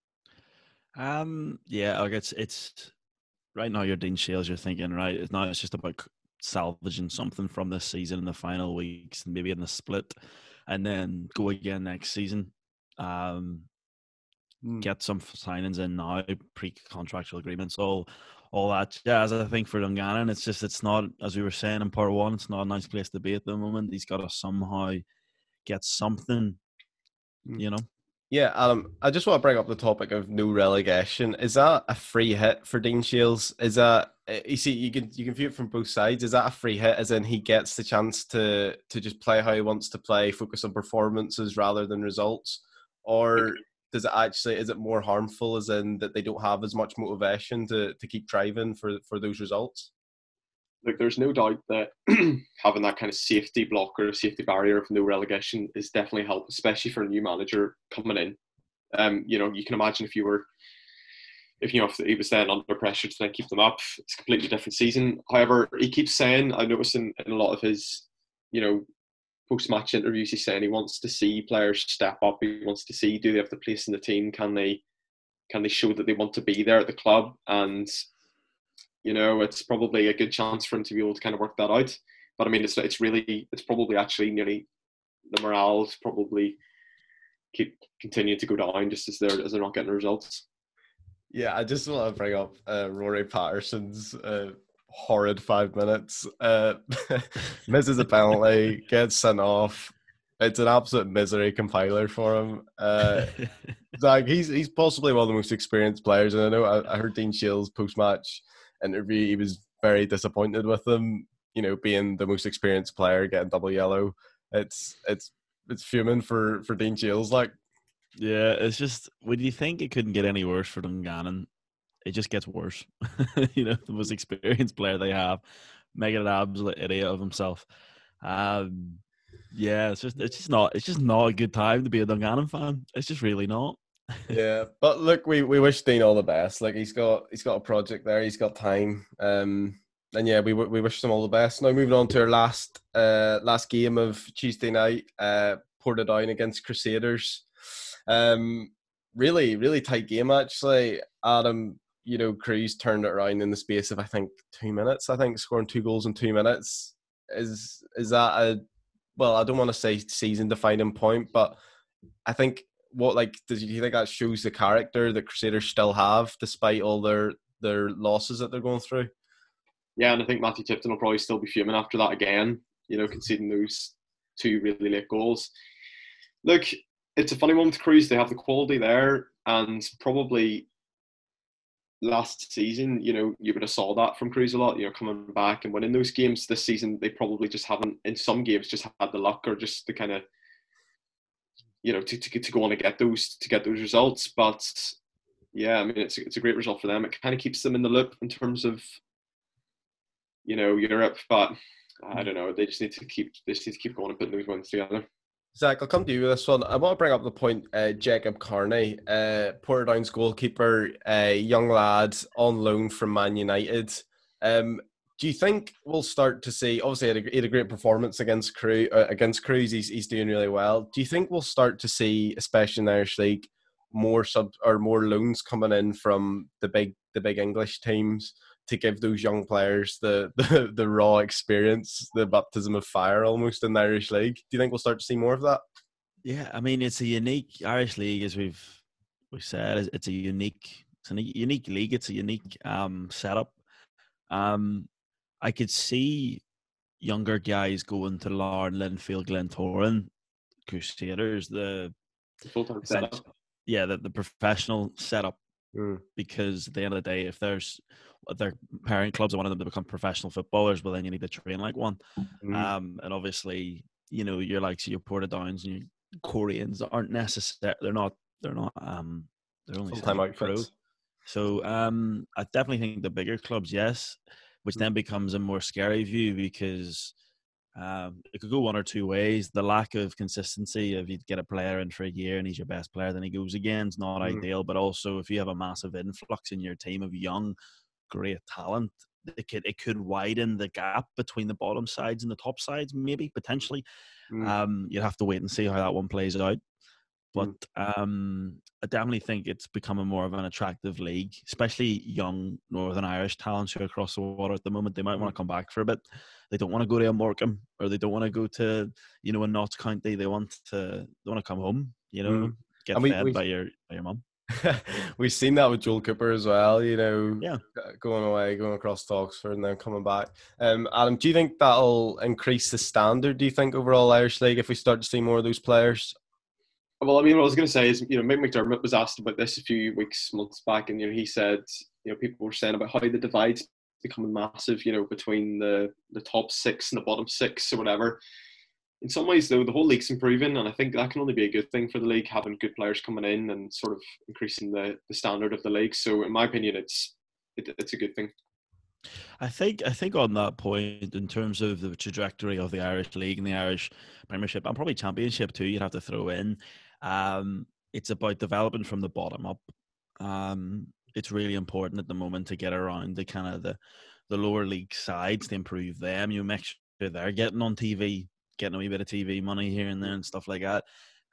Um, yeah, like it's it's right now. You're Dean Shiels. You're thinking, right? It's now it's just about salvaging something from this season in the final weeks, and maybe in the split, and then go again next season. Um, mm. Get some signings in now, pre-contractual agreements, all all that jazz. I think for Dungannon, it's just it's not, as we were saying in part one, it's not a nice place to be at the moment. He's got to somehow get something, mm. you know. Yeah, Adam, I just want to bring up the topic of no relegation. Is that a free hit for Dean Shiels? Is that, you see, you can you can view it from both sides. Is that a free hit, as in he gets the chance to to just play how he wants to play, focus on performances rather than results? Or does it actually, is it more harmful, as in that they don't have as much motivation to, to keep driving for, for those results? Look, there's no doubt that having that kind of safety blocker, safety barrier of no relegation is definitely help, especially for a new manager coming in. Um, you know, you can imagine if you were, if you know, if he was then under pressure to then keep them up, it's a completely different season. However, he keeps saying, I noticed in, in a lot of his, you know, post-match interviews, he's saying he wants to see players step up. He wants to see, do they have the place in the team? Can they, can they show that they want to be there at the club? And you know, it's probably a good chance for him to be able to kind of work that out. But I mean, it's it's really, it's probably actually nearly, the morale's probably keep continuing to go down just as they're, as they're not getting the results. Yeah, I just want to bring up uh, Rory Patterson's uh, horrid five minutes. Uh, misses a penalty, gets sent off. It's an absolute misery compiler for him. Uh, Zach, he's he's possibly one of the most experienced players, and I know I, I heard Dean Shiels post-match interview, he was very disappointed with them, you know, being the most experienced player, getting double yellow. It's it's it's fuming for for Dean Shiels, like. Yeah, it's just, would you think it couldn't get any worse for Dungannon? It just gets worse. You know, the most experienced player they have, making an absolute idiot of himself. Um, yeah, it's just it's just not it's just not a good time to be a Dungannon fan. It's just really not. Yeah, but look, we, we wish Dean all the best. Like he's got he's got a project there. He's got time. Um, and yeah, we we wish him all the best. Now moving on to our last uh last game of Tuesday night, uh, Portadown against Crusaders. Um, really really tight game actually. Adam, you know, Cruz turned it around in the space of I think two minutes. I think scoring two goals in two minutes is is that a, well, I don't want to say season defining point, but I think what like does you think that shows the character that Crusaders still have despite all their their losses that they're going through? Yeah, and I think Matthew Tipton will probably still be fuming after that again, you know, conceding those two really late goals. Look, it's a funny one with Crews. They have the quality there, and probably last season, you know, you would have saw that from Crews a lot, you know, coming back and winning those games. This season, they probably just haven't, in some games, just had the luck or just the kind of, you know, to, to, to go on and get those, to get those results. But yeah, I mean, it's, it's a great result for them. It kind of keeps them in the loop in terms of, you know, Europe, but I don't know. They just need to keep, they just need to keep going and putting those wins together. Zach, I'll come to you with this one. I want to bring up the point, uh, Jacob Carney, uh, Portadown's goalkeeper, a uh, young lad on loan from Man United. Um, do you think we'll start to see, obviously he had a, he had a great performance against Crew, uh, against Crews, he's, he's doing really well. Do you think we'll start to see, especially in the Irish League, more sub or more loans coming in from the big the big English teams to give those young players the, the, the raw experience, the baptism of fire almost in the Irish League? Do you think we'll start to see more of that? Yeah, I mean, it's a unique Irish League, as we've we said. It's a unique, it's a unique league. It's a unique um, setup. Um, I could see younger guys going to Larne, Linfield, Glentoran, Crusaders, the full-time setup. Yeah, the, the professional setup. Mm. Because at the end of the day, if there's their parent clubs and one of them to become professional footballers, well, then you need to train like one. Mm. Um, and obviously, you know, you're like so your Portadowns and your Koreans aren't necessary. They're not. They're not. Um, they're only full-time outfits. So um, I definitely think the bigger clubs, yes, which mm. then becomes a more scary view because um, it could go one or two ways. The lack of consistency, if you get a player in for a year and he's your best player, then he goes again, is not mm. ideal. But also, if you have a massive influx in your team of young, great talent, it could it could widen the gap between the bottom sides and the top sides, maybe potentially. Mm. Um, you'd have to wait and see how that one plays out. But mm. um, I definitely think it's becoming more of an attractive league, especially young Northern Irish talents who are across the water at the moment. They might mm. want to come back for a bit. They don't want to go to a Morecambe, or they don't want to go to, you know, a Notts County. They want to they want to come home, you know, mm. get and fed we, by your by your mum. We've seen that with Joel Cooper as well, you know, yeah. going away, going across to Oxford and then coming back. Um, Adam, do you think that'll increase the standard, do you think, overall Irish League if we start to see more of those players? Well, I mean, what I was going to say is, you know, Mick McDermott was asked about this a few weeks, months back, and, you know, he said, you know, people were saying about how the divide's becoming massive, you know, between the, the top six and the bottom six or whatever. In some ways, though, the whole league's improving, and I think that can only be a good thing for the league, having good players coming in and sort of increasing the, the standard of the league. So, in my opinion, it's it, it's a good thing. I think I think on that point, in terms of the trajectory of the Irish League and the Irish Premiership, and probably Championship too, you'd have to throw in, um, it's about developing from the bottom up. Um, it's really important at the moment to get around the kind of the, the lower league sides to improve them. You make sure they're getting on T V, getting a wee bit of T V money here and there and stuff like that.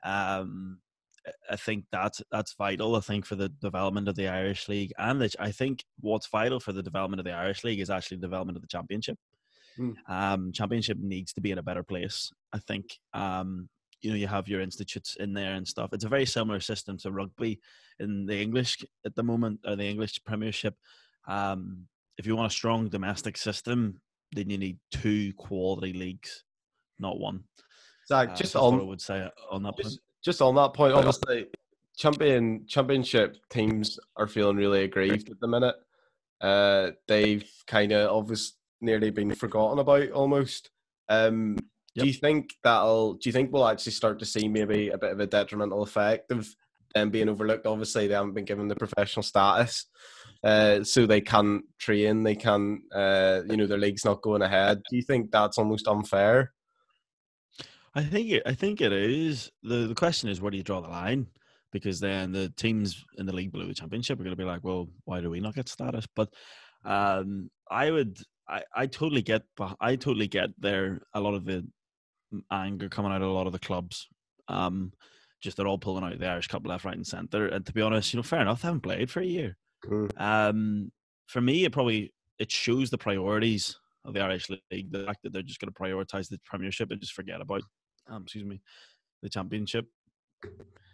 Um, I think that's that's vital. I think for the development of the Irish League, and the, I think what's vital for the development of the Irish League is actually the development of the Championship. Mm. Um, Championship needs to be in a better place. I think um, you know you have your institutes in there and stuff. It's a very similar system to rugby in the English at the moment, or the English Premiership. Um, if you want a strong domestic system, then you need two quality leagues, not one. Zach, uh, just so on what I would say on that just, point. Just on that point, obviously, champion championship teams are feeling really aggrieved at the minute. Uh, they've kind of obviously nearly been forgotten about almost. Um, yep. Do you think that'll? Do you think we'll actually start to see maybe a bit of a detrimental effect of them being overlooked? Obviously, they haven't been given the professional status, uh, so they can't train. They can, uh, you know, their league's not going ahead. Do you think that's almost unfair? I think it, I think it is. The the question is, where do you draw the line? Because then the teams in the league below the Championship are going to be like, well, why do we not get status? But um, I would, I, I totally get, I totally get there. A lot of the anger coming out of a lot of the clubs. Um, just they're all pulling out the Irish Cup left, right, and centre. And to be honest, you know, fair enough. They haven't played for a year. Mm. Um, for me, it probably it shows the priorities of the Irish League. The fact that they're just going to prioritise the Premiership and just forget about, um, excuse me, the Championship.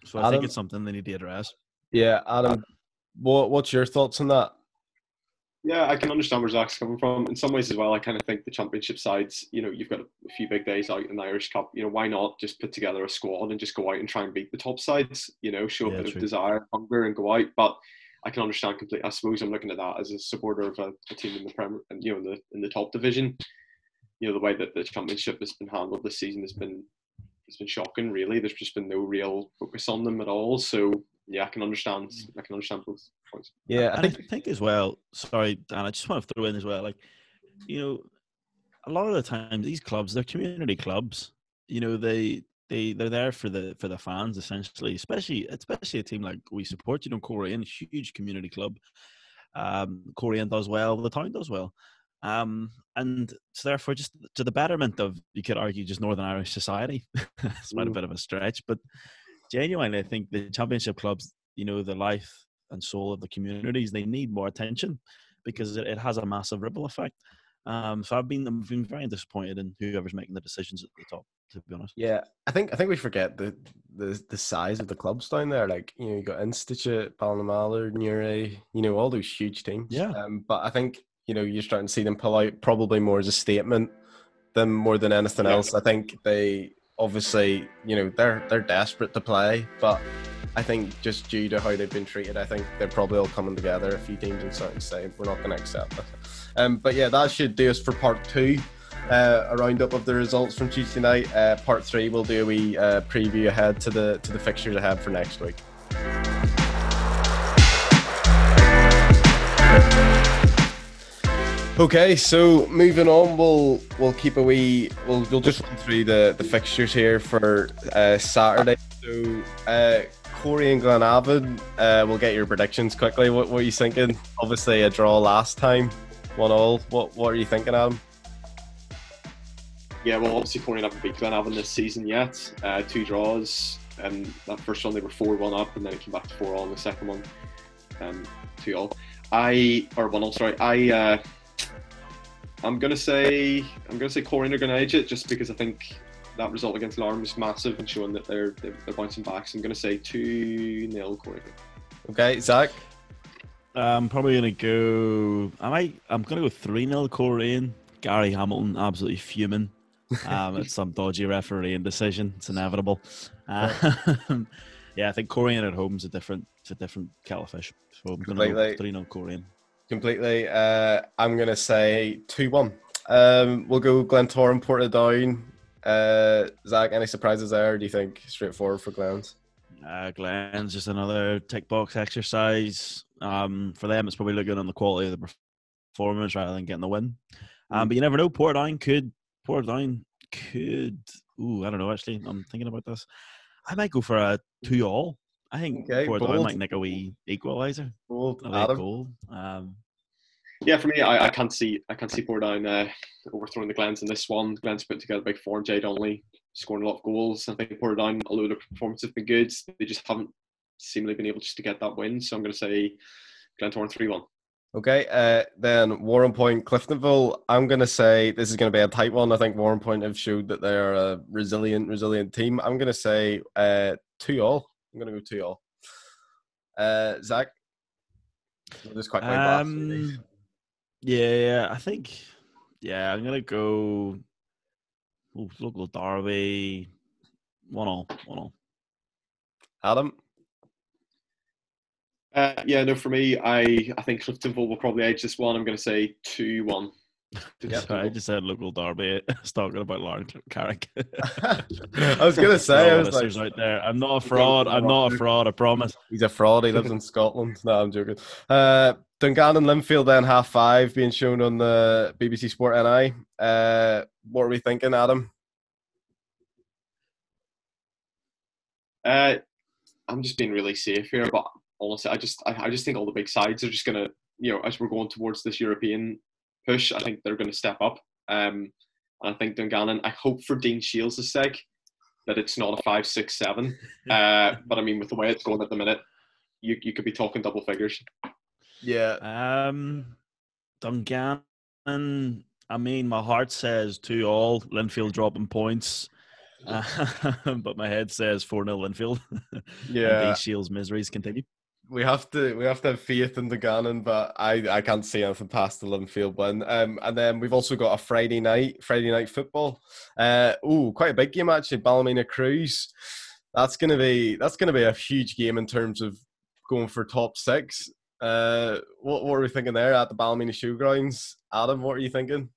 So I Adam, think it's something they need to address. Yeah, Adam, what what's your thoughts on that? Yeah, I can understand where Zach's coming from. In some ways as well, I kind of think the championship sides, you know, you've got a few big days out in the Irish Cup. You know, why not just put together a squad and just go out and try and beat the top sides? You know, show Yeah, a bit true. of desire, hunger, and go out. But I can understand completely. I suppose I'm looking at that as a supporter of a, a team in the Premier, and you know, in the in the top division. You know, the way that the championship has been handled this season has been has been shocking. Really, there's just been no real focus on them at all. So yeah, I can understand. I can understand both points. Yeah, I and think I think as well. Sorry, Dan. I just want to throw in as well. Like, you know, a lot of the time these clubs, they're community clubs. You know, they they they're there for the for the fans essentially. Especially especially a team like we support. You know, Korean, huge community club. Um, Korean does well. The town does well. Um, and so therefore, just to the betterment of, you could argue, just Northern Irish society. It's quite a bit of a stretch, but genuinely, I think the championship clubs, you know, the life and soul of the communities, they need more attention because it, it has a massive ripple effect. Um, so I've been, I've been very disappointed in whoever's making the decisions at the top, to be honest. Yeah, I think I think we forget the the the size of the clubs down there. Like, you know, you got Institute, Ballinamallow, Newry, you know, all those huge teams. Yeah. Um, but I think, you know, you're starting to see them pull out probably more as a statement than more than anything Yeah. else. I think they obviously, you know, they're they're desperate to play, but I think just due to how they've been treated, I think they're probably all coming together, a few teams, and starting to say we're not going to accept it. Um, but yeah, that should do us for part two. Uh, a roundup of the results from Tuesday night. Uh, part three, we'll do a wee uh, preview ahead to the to the fixtures ahead for next week. Okay, so moving on, we'll we'll keep a wee. We'll we'll just run through the, the fixtures here for uh, Saturday. So, uh, Corey and Glenavon, uh, we'll get your predictions quickly. What, what are you thinking? Obviously, a draw last time, one all. What what are you thinking, Adam? Yeah, well, obviously Corey haven't beat Glenavon this season yet. Uh, two draws, and that first one they were four one up, and then it came back to four all in the second one, um, two all. I or one all. Sorry, I. Uh, I'm gonna say I'm gonna say Corey are gonna edge it just because I think that result against Larne was massive and showing that they're they're, they're bouncing back. So I'm gonna say two nil Corey. Okay, Zach. I'm probably gonna go. I might. I'm gonna go three nil Korean. Gary Hamilton absolutely fuming. Um, it's some dodgy refereeing decision. It's inevitable. Um, yeah, I think Korean at home is a different. It's a different kettle of fish. So I'm gonna Completely. go three nil Korean. Completely. Uh, I'm gonna say two one. Um, we'll go Glentoran, Portadown. Uh, Zach, any surprises there? Or do you think straightforward for Glens? Uh, Glenn's just another tick box exercise. Um, for them, it's probably looking on the quality of the performance rather than getting the win. Um, but you never know. Portadown could. Portadown could. Ooh, I don't know. Actually, I'm thinking about this. I might go for a two all. I think Okay, Portadown bold. might nick a wee equaliser. Bold. A wee Adam. goal. Um, Yeah, for me, I, I can't see I can't see Portadown uh, overthrowing the Glens in this one. Glens put together big form. Jay Donnelly scoring a lot of goals. I think Portadown, although their performances have been good, they just haven't seemingly been able just to get that win. So I'm going to say Glentoran three one. Okay, uh, then Warren Point, Cliftonville. I'm going to say this is going to be a tight one. I think Warren Point have showed that they are a resilient, resilient team. I'm going to say uh, two all. I'm going to go two all. Uh, Zach? Just quickly. um, yeah, I think. Yeah, I'm gonna go. Ooh, local derby. One all. One all. Adam? Uh, yeah, no, for me, I, I think Cliftonville will probably edge this one. I'm going to say two one. Sorry, I just said local derby. I was talking about Lauren Carrick. I was going to say, I was like, listeners out there, I'm not a fraud. I'm not a fraud. I promise. he's a fraud. He lives in Scotland. No, I'm joking. Uh, Dungannon Linfield then half five being shown on the B B C Sport N I. Uh, what are we thinking, Adam? Uh, I'm just being really safe here, but honestly, I just I, I just think all the big sides are just gonna, you know, as we're going towards this European push, I think they're going to step up. Um, and I think Dungannon, I hope for Dean Shields' sake that it's not a five, six, seven. Uh, but I mean, with the way it's going at the minute, you you could be talking double figures. Yeah. Um, Dungannon. I mean, my heart says two all. Linfield dropping points. Uh, but my head says four nil Linfield. Yeah. And D Shields' miseries continue. We have to we have to have faith in the Gannon, but I, I can't see anything past the Linfield win. Um, and then we've also got a Friday night Friday night football. Uh, oh, quite a big game actually. Ballymena Cruise. That's gonna be that's gonna be a huge game in terms of going for top six. Uh, what what are we thinking there at the Ballymena Showgrounds? Adam, what are you thinking?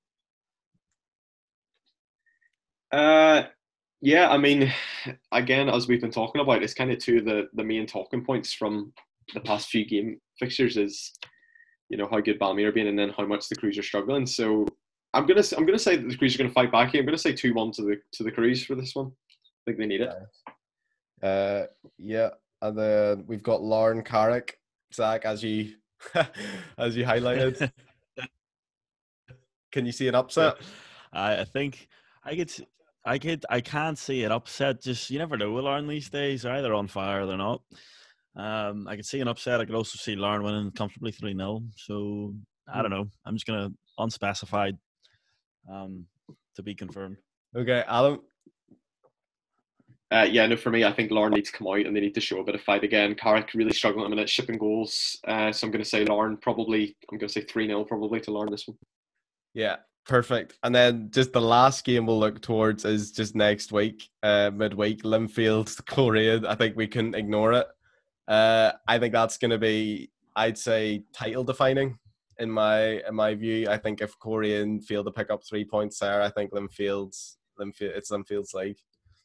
Uh, yeah, I mean, again, as we've been talking about, it's kind of two of the the main talking points from the past few game fixtures is, you know, how good Ballymena are being, and then how much the Cruise are struggling. So I'm gonna I'm gonna say that the Cruise are gonna fight back here. I'm gonna say two one to the to the Cruise for this one. I think they need it. Uh, yeah, and then we've got Lauren Carrick, Zach, as you as you highlighted. Can you see an upset? I, I think I could. I could. I can't see an upset. Just you never know with Lauren these days. They're either on fire or they're not. Um, I could see an upset. I could also see Lauren winning comfortably three nil. So I don't know. I'm just gonna unspecified. Um, to be confirmed. Okay, Adam. Uh, yeah, no, for me, I think Lauren needs to come out and they need to show a bit of fight again. Carrick really struggling at the minute, shipping goals. Uh, so I'm going to say Lauren probably, I'm going to say three nil probably to Lauren this one. Yeah, perfect. And then just the last game we'll look towards is just next week, uh, midweek, Linfield, Coleraine. I think we couldn't ignore it. Uh, I think that's going to be, I'd say, title defining in my in my view. I think if Coleraine fail to pick up three points there, I think Linfield's, Linfield, it's Linfield's league.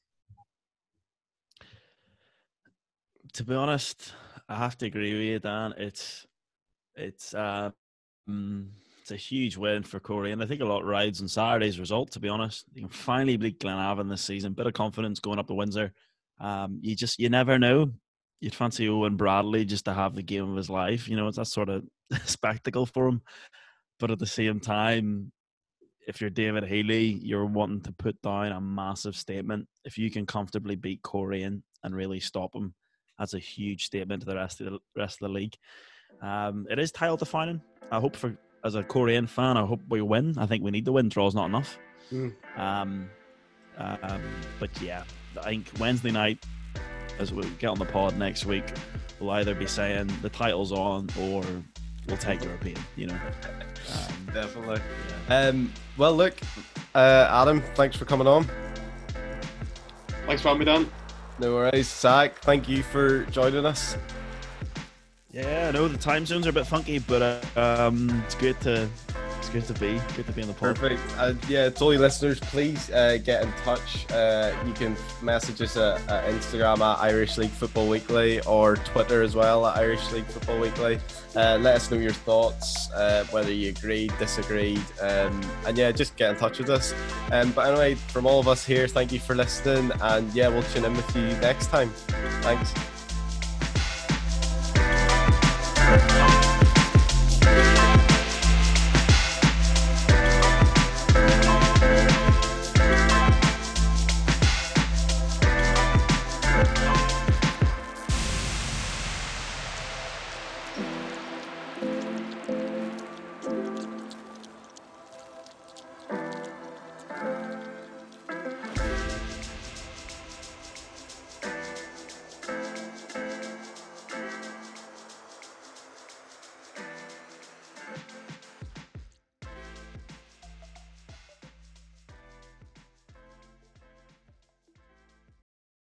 To be honest, I have to agree with you, Dan. It's it's uh, um, it's a huge win for Coleraine. I think a lot rides on Saturday's result. To be honest, you can finally beat Glenavon this season. Bit of confidence going up to Windsor. Um, you just you never know. You'd fancy Owen Bradley just to have the game of his life. You know, it's that sort of spectacle for him. But at the same time, if you're David Healy, you're wanting to put down a massive statement. If you can comfortably beat Coleraine and really stop him, that's a huge statement to the rest of the rest of the league. Um, it is title defining. I hope for as a Coleraine fan, I hope we win. I think we need to win. Draw's not enough. Mm. Um, um, but yeah, I think Wednesday night, as we get on the pod next week, we'll either be saying the title's on or we'll take European. You know, um, definitely. Yeah. Um, well, look, uh, Adam, thanks for coming on. Thanks for having me, Dan. No worries. Zach, thank you for joining us. Yeah, I know the time zones are a bit funky, but uh, um, it's great to it's great to be good to be on the pod. Perfect. Uh, yeah, to all you listeners, please uh, get in touch. Uh, you can message us at, at Instagram at Irish League Football Weekly or Twitter as well at Irish League Football Weekly. Uh, let us know your thoughts, uh, whether you agreed, disagreed, um, and yeah, just get in touch with us. Um, but anyway, from all of us here, thank you for listening, and yeah, we'll tune in with you next time. Thanks.